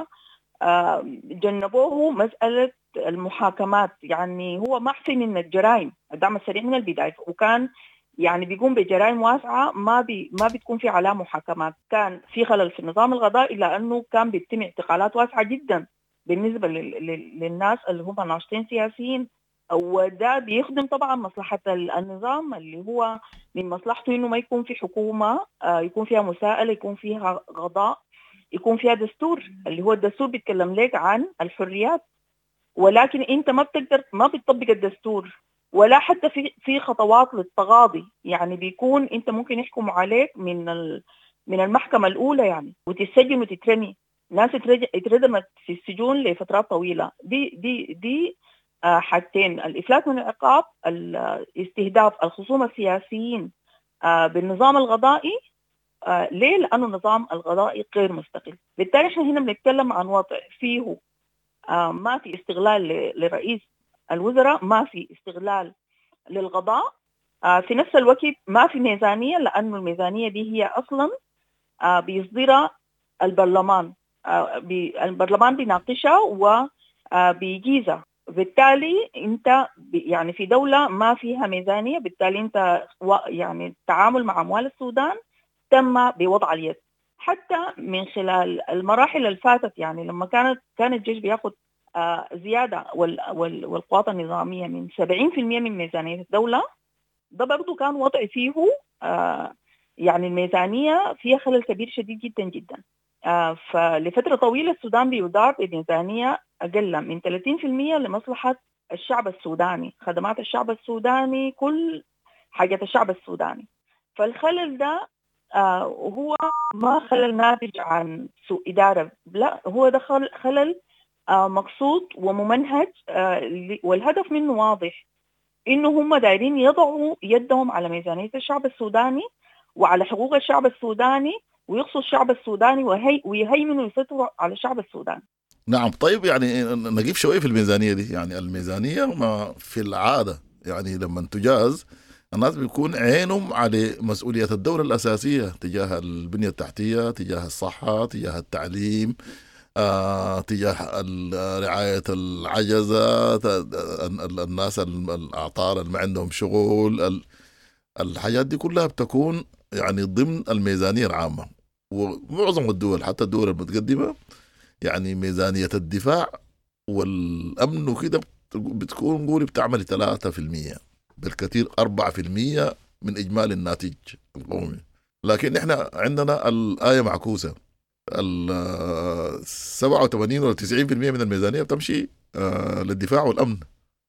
وجنبوه مسألة المحاكمات. يعني هو محفي من الجرائم، الدعم السريع من البداية، وكان يعني بيقوم بجرائم واسعة ما بتكون في عليها محاكمات. كان في خلل في النظام القضائي لأنه كان بيتم اعتقالات واسعة جدا بالنسبة للناس اللي هم ناشطين سياسيين، وده بيخدم طبعا مصلحة النظام اللي هو من مصلحته إنه ما يكون في حكومة يكون فيها مساءلة، يكون فيها قضاء، يكون فيها دستور. اللي هو الدستور بيتكلم لك عن الحريات، ولكن انت ما بتقدر ما بتطبق الدستور، ولا حتى في خطوات للتغاضي. يعني بيكون انت ممكن يحكموا عليك من المحكمة الأولى يعني وتتسجن وتترمي. ناس اتردمت في السجون لفترات طويلة. دي حاجتين: الإفلات من العقاب، الاستهداف الخصوم السياسيين بالنظام القضائي. ليه؟ لأنه النظام القضائي غير مستقل. بالتالي احنا هنا بنتكلم عن وضع فيه ما في استغلال لرئيس الوزراء، ما في استغلال للقضاء، في نفس الوقت ما في ميزانية، لأنه الميزانية دي هي أصلا بيصدرها البرلمان. البرلمان بيناقشها وبيجيزها بالتالي انت يعني في دولة ما فيها ميزانية، بالتالي انت يعني التعامل مع أموال السودان تم بوضع اليد. حتى من خلال المراحل اللي فاتت، يعني لما كان الجيش بياخد زيادة والقوات النظامية من 70% من ميزانية الدولة، ده برضو كان وضع فيه يعني الميزانية فيها خلل كبير شديد جدا جدا. فلفترة طويلة السودان بيدار بميزانية أقل من 30% لمصلحة الشعب السوداني، خدمات الشعب السوداني، كل حاجة الشعب السوداني. فالخلل ده هو ما خلل ناتج عن سوء إدارة، لا، هو ده خلل مقصود وممنهج، والهدف منه واضح، إنه هم دايرين يضعوا يدهم على ميزانية الشعب السوداني وعلى حقوق الشعب السوداني، ويقصوا الشعب السوداني ويهيمنوا ويسيطروا على الشعب السوداني. نعم. طيب يعني نجيب شوية في الميزانية دي. يعني الميزانية ما في العادة يعني لما تجاز الناس بيكون عينهم على مسؤولية الدولة الأساسية تجاه البنية التحتية، تجاه الصحة، تجاه التعليم، تجاه رعاية العجزة، الناس الأعطال اللي ما عندهم شغل. الحاجات دي كلها بتكون يعني ضمن الميزانية العامة. ومعظم الدول حتى الدول المتقدمة يعني ميزانية الدفاع والأمن وكده بتكون نقول بتعمل 3%، بالكثير 4% من إجمالي الناتج القومي. لكن إحنا عندنا الآية معكوسة، 87 ولا 90% من الميزانية بتمشي للدفاع والأمن،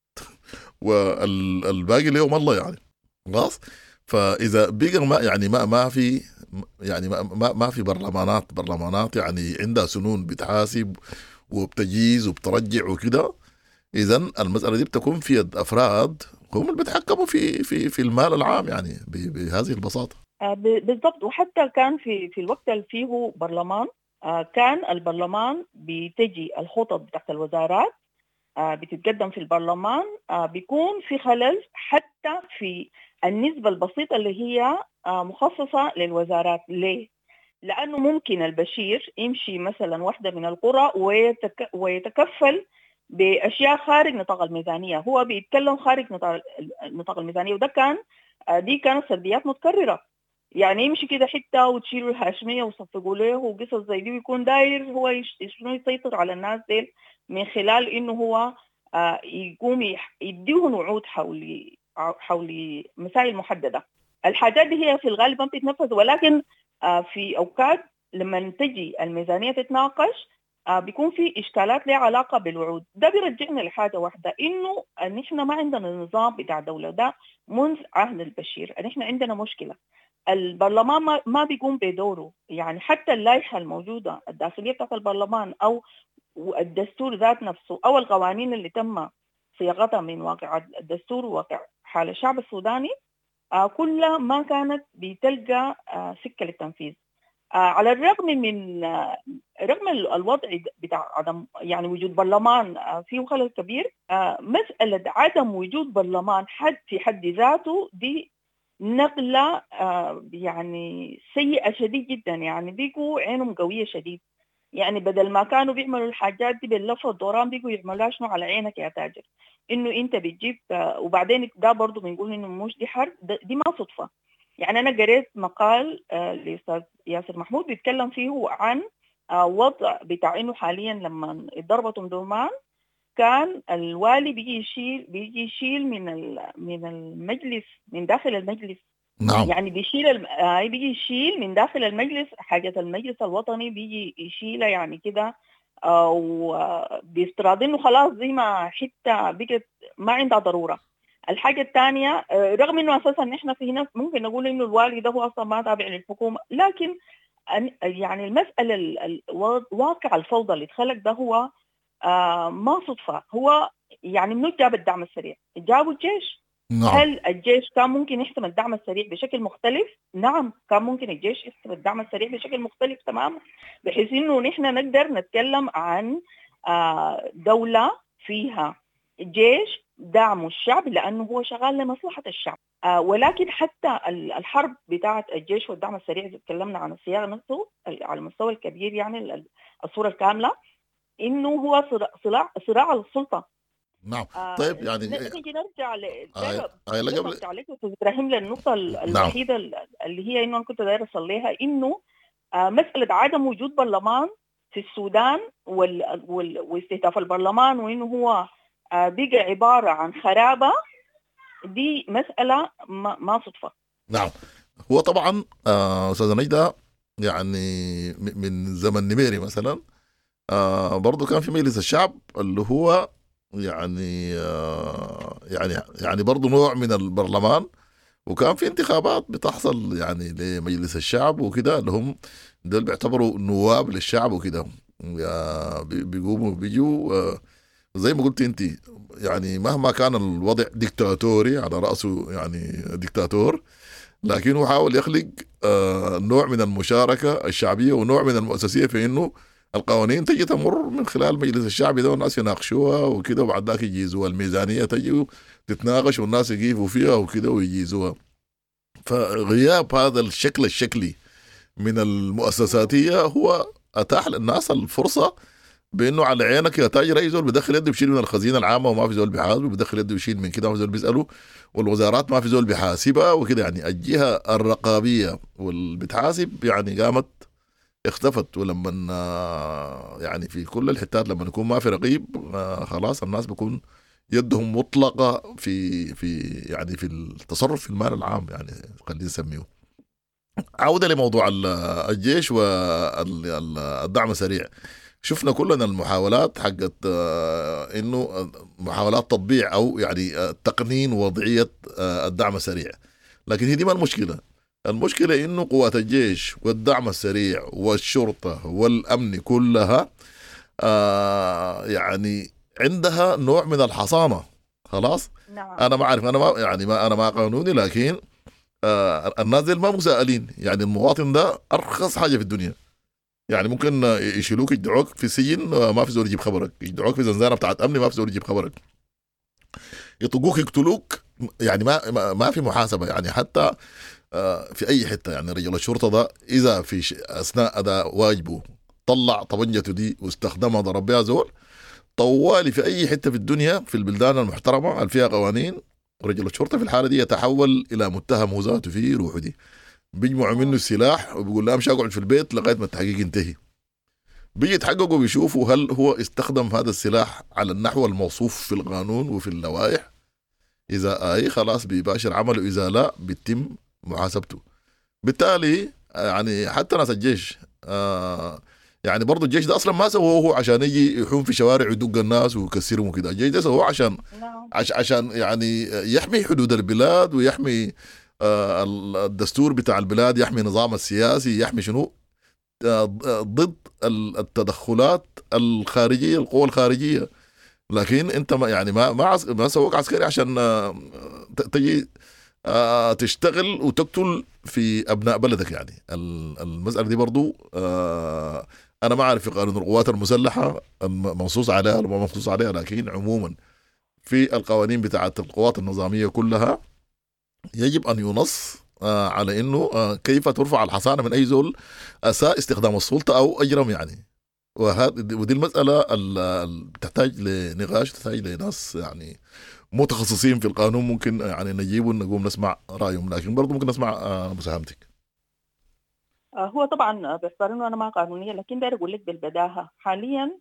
والباقي ليوم الله يعني خلاص. فإذا بقى ما يعني ما في يعني ما في برلمانات يعني عندها سنون بتحاسب وبتجيز وبترجع وكده، إذا المسألة دي بتكون في يد أفراد هم اللي بيتحكموا في المال العام يعني بهذه البساطة. بالضبط. وحتى كان في الوقت اللي فيه برلمان، كان البرلمان بتجي الخطط بتاعت الوزارات بتتقدم في البرلمان، بيكون في خلل حتى في النسبة البسيطة اللي هي مخصصة للوزارات. ليه؟ لأنه ممكن البشير يمشي مثلا واحدة من القرى ويتكفل بأشياء خارج نطاق الميزانية، هو بيتكلم خارج نطاق الميزانية، وده دي كانت سرديات متكررة. يعني يمشي كده حتة وتشيلوا الهاشمية وصفقوا له وقصص زي دي، ويكون داير هو شنو يسيطر على الناس دي من خلال إنه هو يقوم يديهم وعود حول مسائل محددة. الحاجات دي هي في الغالب ما بتتنفذ، ولكن في أوقات لما تجي الميزانية تتناقش بيكون في إشكالات لها علاقة بالوعود. ده بيرجعنا لحاجة واحدة، إنه نحن ما عندنا نظام بتاع دولة. ده منذ عهد البشير نحن عندنا مشكلة، البرلمان ما بيقوم بدوره. يعني حتى اللائحة الموجودة الداخلية بتاعت البرلمان أو الدستور ذات نفسه أو القوانين اللي تم صياغتها من واقع الدستور وواقع حال الشعب السوداني كلها ما كانت بتلقى سكة للتنفيذ. على الرغم من رغم الوضع بتاع عدم يعني وجود برلمان فيه خلل كبير، مسألة عدم وجود برلمان في حد ذاته دي نقلة يعني سيئة شديد جدا. يعني بيقوا عينهم قوية شديد، يعني بدل ما كانوا بيعملوا الحاجات دي باللفة الدوران بيقوا يعملوها شنو على عينك يا تاجر، انه انت بتجيب. وبعدين ده برضو بنقول انه مش دي حرب، دي ما صدفة. يعني انا قريت مقال لأستاذ ياسر محمود بيتكلم فيه عن وضع بتاع انه حاليا لما اتضربت درمان كان الوالي بيجي يشيل من المجلس، من داخل المجلس. نعم. يعني بيجي يشيل من داخل المجلس حاجة المجلس الوطني، بيجي يشيلها يعني كده، وبيفترض انه خلاص زي ما حتى بقت ما عندها ضرورة. الحاجة الثانية، رغم انه اساسا نحن في هنا ممكن نقول انه الوالي ده هو اصلا ما تابع للحكومة، لكن يعني المسألة واقع الفوضى اللي اتخلق ده هو ما صدفة. هو يعني منو جاب الدعم السريع؟ جابوا الجيش. نعم. هل الجيش كان ممكن يحسم الدعم السريع بشكل مختلف؟ نعم، كان ممكن الجيش يحسم الدعم السريع بشكل مختلف تماما، بحيث انه نحن نقدر نتكلم عن دولة فيها جيش دعم الشعب لأنه هو شغال لمصلحة الشعب. ولكن حتى الحرب بتاعة الجيش والدعم السريع إذا تكلمنا عن الصياغة نفسه على المستوى الكبير، يعني الصورة الكاملة، إنه هو صراع السلطة. نعم. طيب يعني نيجي نرجع قبل تعليق استاذ ابراهيم للنقطه الوحيده اللي هي انه انا كنت دايره اصليها، انه مساله عدم وجود برلمان في السودان واستهداف البرلمان وانه هو بقى عباره عن خرابه، دي مساله ما صدفه. نعم. هو طبعا استاذ نجدة يعني من زمن نميري مثلا برضو كان في مجلس الشعب اللي هو يعني برضو نوع من البرلمان، وكان في انتخابات بتحصل يعني لمجلس الشعب وكده، اللي هم دول بيعتبروا نواب للشعب وكده، بيقوموا بيجوا زي ما قلت انت، يعني مهما كان الوضع ديكتاتوري على رأسه يعني ديكتاتور، لكن هو حاول يخلق نوع من المشاركة الشعبية ونوع من المؤسسية في انه القوانين تجي تمر من خلال مجلس الشعب ده والناس يناقشوها وكده، وبعد ذاك يجيزوها. الميزانية تجي تتناقش والناس يقيفوا فيها وكده ويجيزوها. فغياب هذا الشكل الشكلي من المؤسساتية هو أتاح للناس الفرصة بأنه على عينك يا تاجر أي زول بدخل يده بيشيل من الخزينة العامة وما في زول بيحاسبه، بدخل يده بيشيل من كده وما في زول بيسأله، والوزارات ما في زول بيحاسبها وكده. يعني الجهة الرقابية واللي بتحاسب يعني قامت اختفت. ولما يعني في كل الحتات لما يكون ما في رقيب خلاص الناس بيكون يدهم مطلقة في يعني في التصرف في المال العام، يعني خلينا نسميه. عودة لموضوع الجيش والدعم السريع، شفنا كلنا المحاولات حقت انه محاولات تطبيع او يعني تقنين وضعية الدعم السريع، لكن هي دي ما المشكلة. المشكلة انه قوات الجيش والدعم السريع والشرطة والامن كلها يعني عندها نوع من الحصانة خلاص. نعم. انا ما اعرف، انا ما قانوني، لكن الناس دي ما مسائلين. يعني المواطن ده ارخص حاجة في الدنيا، يعني ممكن يشيلوك يدعوك في سجن ما في زول يجيب خبرك، يدعوك في زنزانة بتاعت امن ما في زول يجيب خبرك، يطقوك يقتلوك، يعني ما في محاسبة. يعني حتى في اي حته يعني رجل الشرطه ده اذا في اثناء اداء واجبه طلع طبنجته دي واستخدمها ضرب بها زول، طوالي في اي حته في الدنيا في البلدان المحترمه اللي فيها قوانين، رجل الشرطه في الحاله دي يتحول الى متهم هو ذاته في روحه دي. بيجمعوا منه السلاح وبيقول لا مش اقعد في البيت لغايه ما التحقيق ينتهي. بيجي يتحققوا بيشوفوا هل هو استخدم هذا السلاح على النحو الموصوف في القانون وفي اللوائح. اذا اي خلاص بيباشر عمله، اذا لا بيتم محاسبته. بالتالي يعني حتى ناس الجيش يعني برضو الجيش ده اصلا ما سووه هو عشان يجي يحوم في شوارع ويدق الناس ويكسرهم وكده. الجيش ده سووه عشان يعني يحمي حدود البلاد ويحمي الدستور بتاع البلاد، يحمي النظام السياسي، يحمي شنو ضد التدخلات الخارجية، القوى الخارجية. لكن انت ما سووك عسكري عشان تجي تشتغل وتقتل في أبناء بلدك. يعني المسألة دي برضو أنا ما أعرف في قانون القوات المسلحة منصوص عليها ولا ما منصوص عليها، لكن عموما في القوانين بتاعت القوات النظامية كلها يجب أن ينص على إنه كيف ترفع الحصانة من أي زول أساء استخدام السلطة أو أجرم. يعني ودي المسألة تحتاج لنقاش، تحتاج لناس يعني متخصصين في القانون ممكن يعني نجيبوا نقوم نسمع رأيهم، لكن برضو ممكن نسمع مساهمتك. هو طبعا باعتبار انه انا ما قانونيه، لكن داير اقول لك بالبداهه حاليا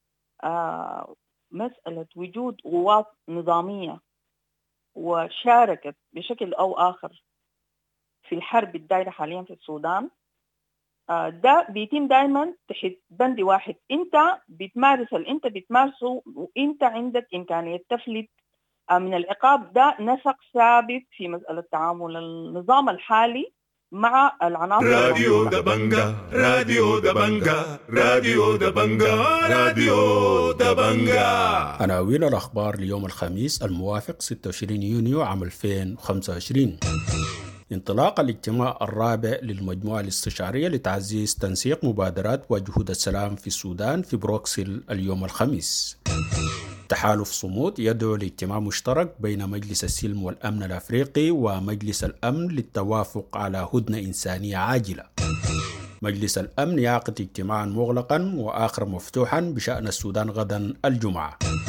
مساله وجود قوات نظاميه وشاركت بشكل او اخر في الحرب الدايره حاليا في السودان، ده بيتم دائما تحت بند واحد، انت بتمارس اللي انت بتمارسه وانت عندك امكانيه تفلت من العقاب. ده نسق ثابت في مسألة تعامل النظام الحالي مع العناصر. راديو دبنجا، راديو دبنجا، راديو دبنجا، راديو دبنجا. عناوين الأخبار ليوم الخميس الموافق 26 يونيو عام 2025. انطلاق الاجتماع الرابع للمجموعة الاستشارية لتعزيز تنسيق مبادرات وجهود السلام في السودان في بروكسل اليوم الخميس. تحالف صمود يدعو لاجتماع مشترك بين مجلس السلم والأمن الأفريقي ومجلس الأمن للتوافق على هدنة إنسانية عاجلة. مجلس الأمن يعقد اجتماعا مغلقا وآخر مفتوحا بشأن السودان غدا الجمعة.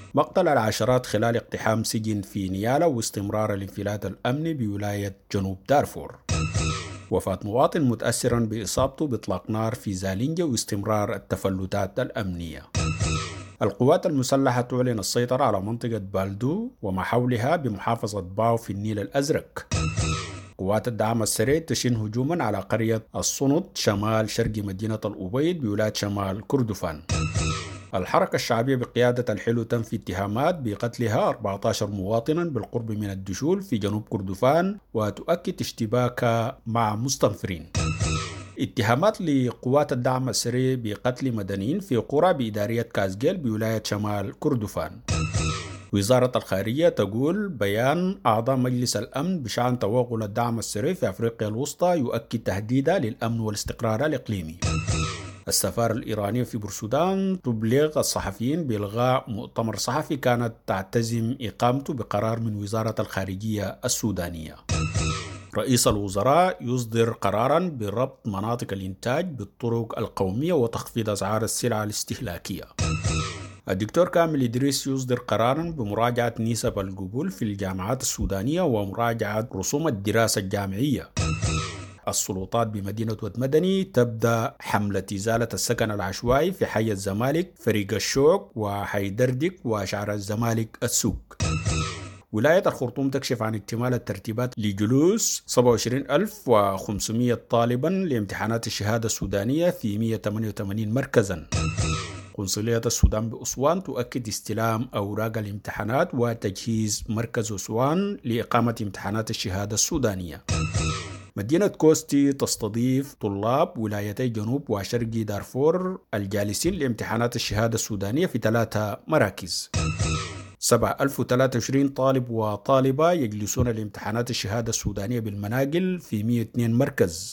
مقتل العشرات خلال اقتحام سجن في نيالا واستمرار الانفلات الأمني بولاية جنوب دارفور. وفاة مواطن متأثرا بإصابته بإطلاق نار في زالينجا واستمرار التفلتات الأمنية. القوات المسلحة تعلن السيطرة على منطقة بالدو وما حولها بمحافظة باو في النيل الأزرق. قوات الدعم السريع تشن هجوما على قرية الصند شمال شرق مدينة الأبيض بولاية شمال كردفان. الحركة الشعبية بقيادة الحلو تنفي اتهامات بقتلها 14 مواطنا بالقرب من الدشول في جنوب كردفان وتؤكد اشتباكها مع مستنفرين. اتهامات لقوات الدعم السريع بقتل مدنيين في قرى بإدارية كازجيل بولاية شمال كردفان. وزارة الخارجية تقول بيان أعضاء مجلس الأمن بشأن توغل الدعم السريع في أفريقيا الوسطى يؤكد تهديدا للأمن والاستقرار الإقليمي. السفارة الإيرانية في بورسودان تبلغ الصحفيين بإلغاء مؤتمر صحفي كانت تعتزم إقامته بقرار من وزارة الخارجية السودانية. رئيس الوزراء يصدر قرارا بربط مناطق الإنتاج بالطرق القومية وتخفيض أسعار السلع الاستهلاكية. الدكتور كامل إدريس يصدر قرارا بمراجعة نسب القبول في الجامعات السودانية ومراجعة رسوم الدراسة الجامعية. السلطات بمدينة ودمدني تبدأ حملة إزالة السكن العشوائي في حي الزمالك فريق الشوك وحيدردك وشعر الزمالك السوق. ولاية الخرطوم تكشف عن اكتمال الترتيبات لجلوس 27500 طالبا لامتحانات الشهادة السودانية في 188 مركزا. قنصلية السودان بأسوان تؤكد استلام أوراق الامتحانات وتجهيز مركز أسوان لإقامة امتحانات الشهادة السودانية. مدينة كوستي تستضيف طلاب ولايتي جنوب وشرق دارفور الجالسين لامتحانات الشهادة السودانية في 3 مراكز. 7023 طالب وطالبة يجلسون لامتحانات الشهادة السودانية بالمناقل في 102 مركز.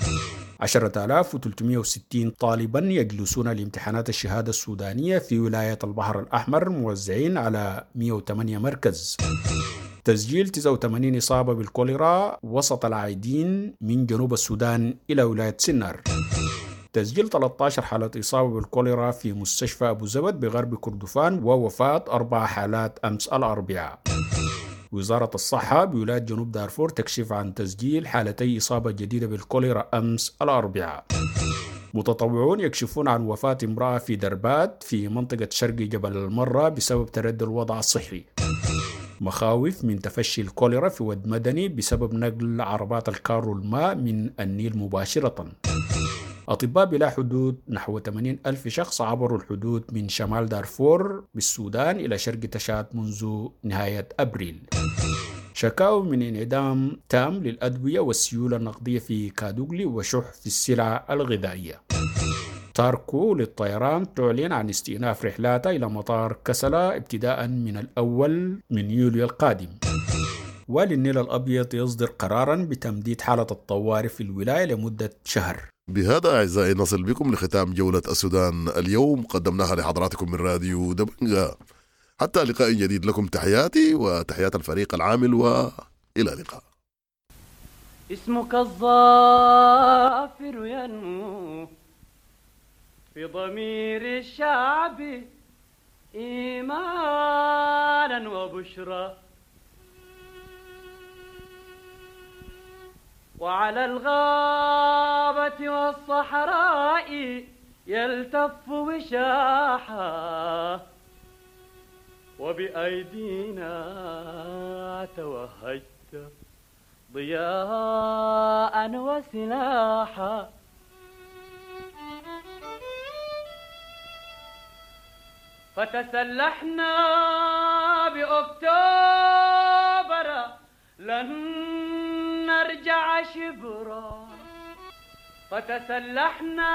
10,360 طالبا يجلسون لامتحانات الشهادة السودانية في ولاية البحر الأحمر موزعين على 108 مركز. تسجيل 89 إصابة بالكوليرا وسط العائدين من جنوب السودان إلى ولاية سنار. تسجيل 13 حالة إصابة بالكوليرا في مستشفى أبو زبد بغرب كردفان ووفاة 4 حالات أمس الأربعاء. وزارة الصحة بولاية جنوب دارفور تكشف عن تسجيل حالتي إصابة جديدة بالكوليرا أمس الأربعاء. متطوعون يكشفون عن وفاة امرأة في دربات في منطقة شرق جبل المرة بسبب تردي الوضع الصحي. مخاوف من تفشي الكوليرا في ود مدني بسبب نقل عربات الكارو الماء من النيل مباشرة. أطباء بلا حدود نحو 80,000 شخص عبروا الحدود من شمال دارفور بالسودان إلى شرق تشاد منذ نهاية أبريل. شكاوى من انعدام تام للأدوية والسيولة النقدية في كادوغلي وشح في السلع الغذائية. تاركو للطيران تعلن عن استئناف رحلاتها إلى مطار كسلا ابتداء من الأول من يوليو القادم. وللنيل الأبيض يصدر قرارا بتمديد حالة الطوارئ في الولاية لمدة شهر. بهذا أعزائي نصل بكم لختام جولة السودان اليوم قدمناها لحضراتكم من راديو دبنجا. حتى لقاء جديد لكم تحياتي وتحيات الفريق العامل وإلى اللقاء. اسمك الظافر ينمو في ضمير الشعب إيمانا وبشرى وعلى الغابة والصحراء يلتف وشاحا وبأيدينا توهجت ضياء وسلاحا فتسلحنا بأكتوبر لن نرجع شبرا فتسلحنا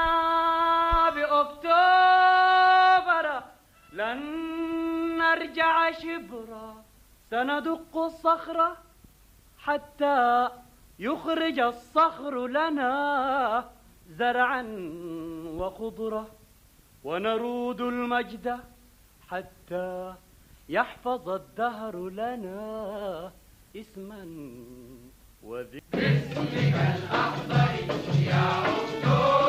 بأكتوبر لن نرجع شبرا سندق الصخرة حتى يخرج الصخر لنا زرعا وخضرة ونرود المجد حتى يحفظ الدهر لنا اسما وذكرا. باسمك الأخضر يا أكتوبر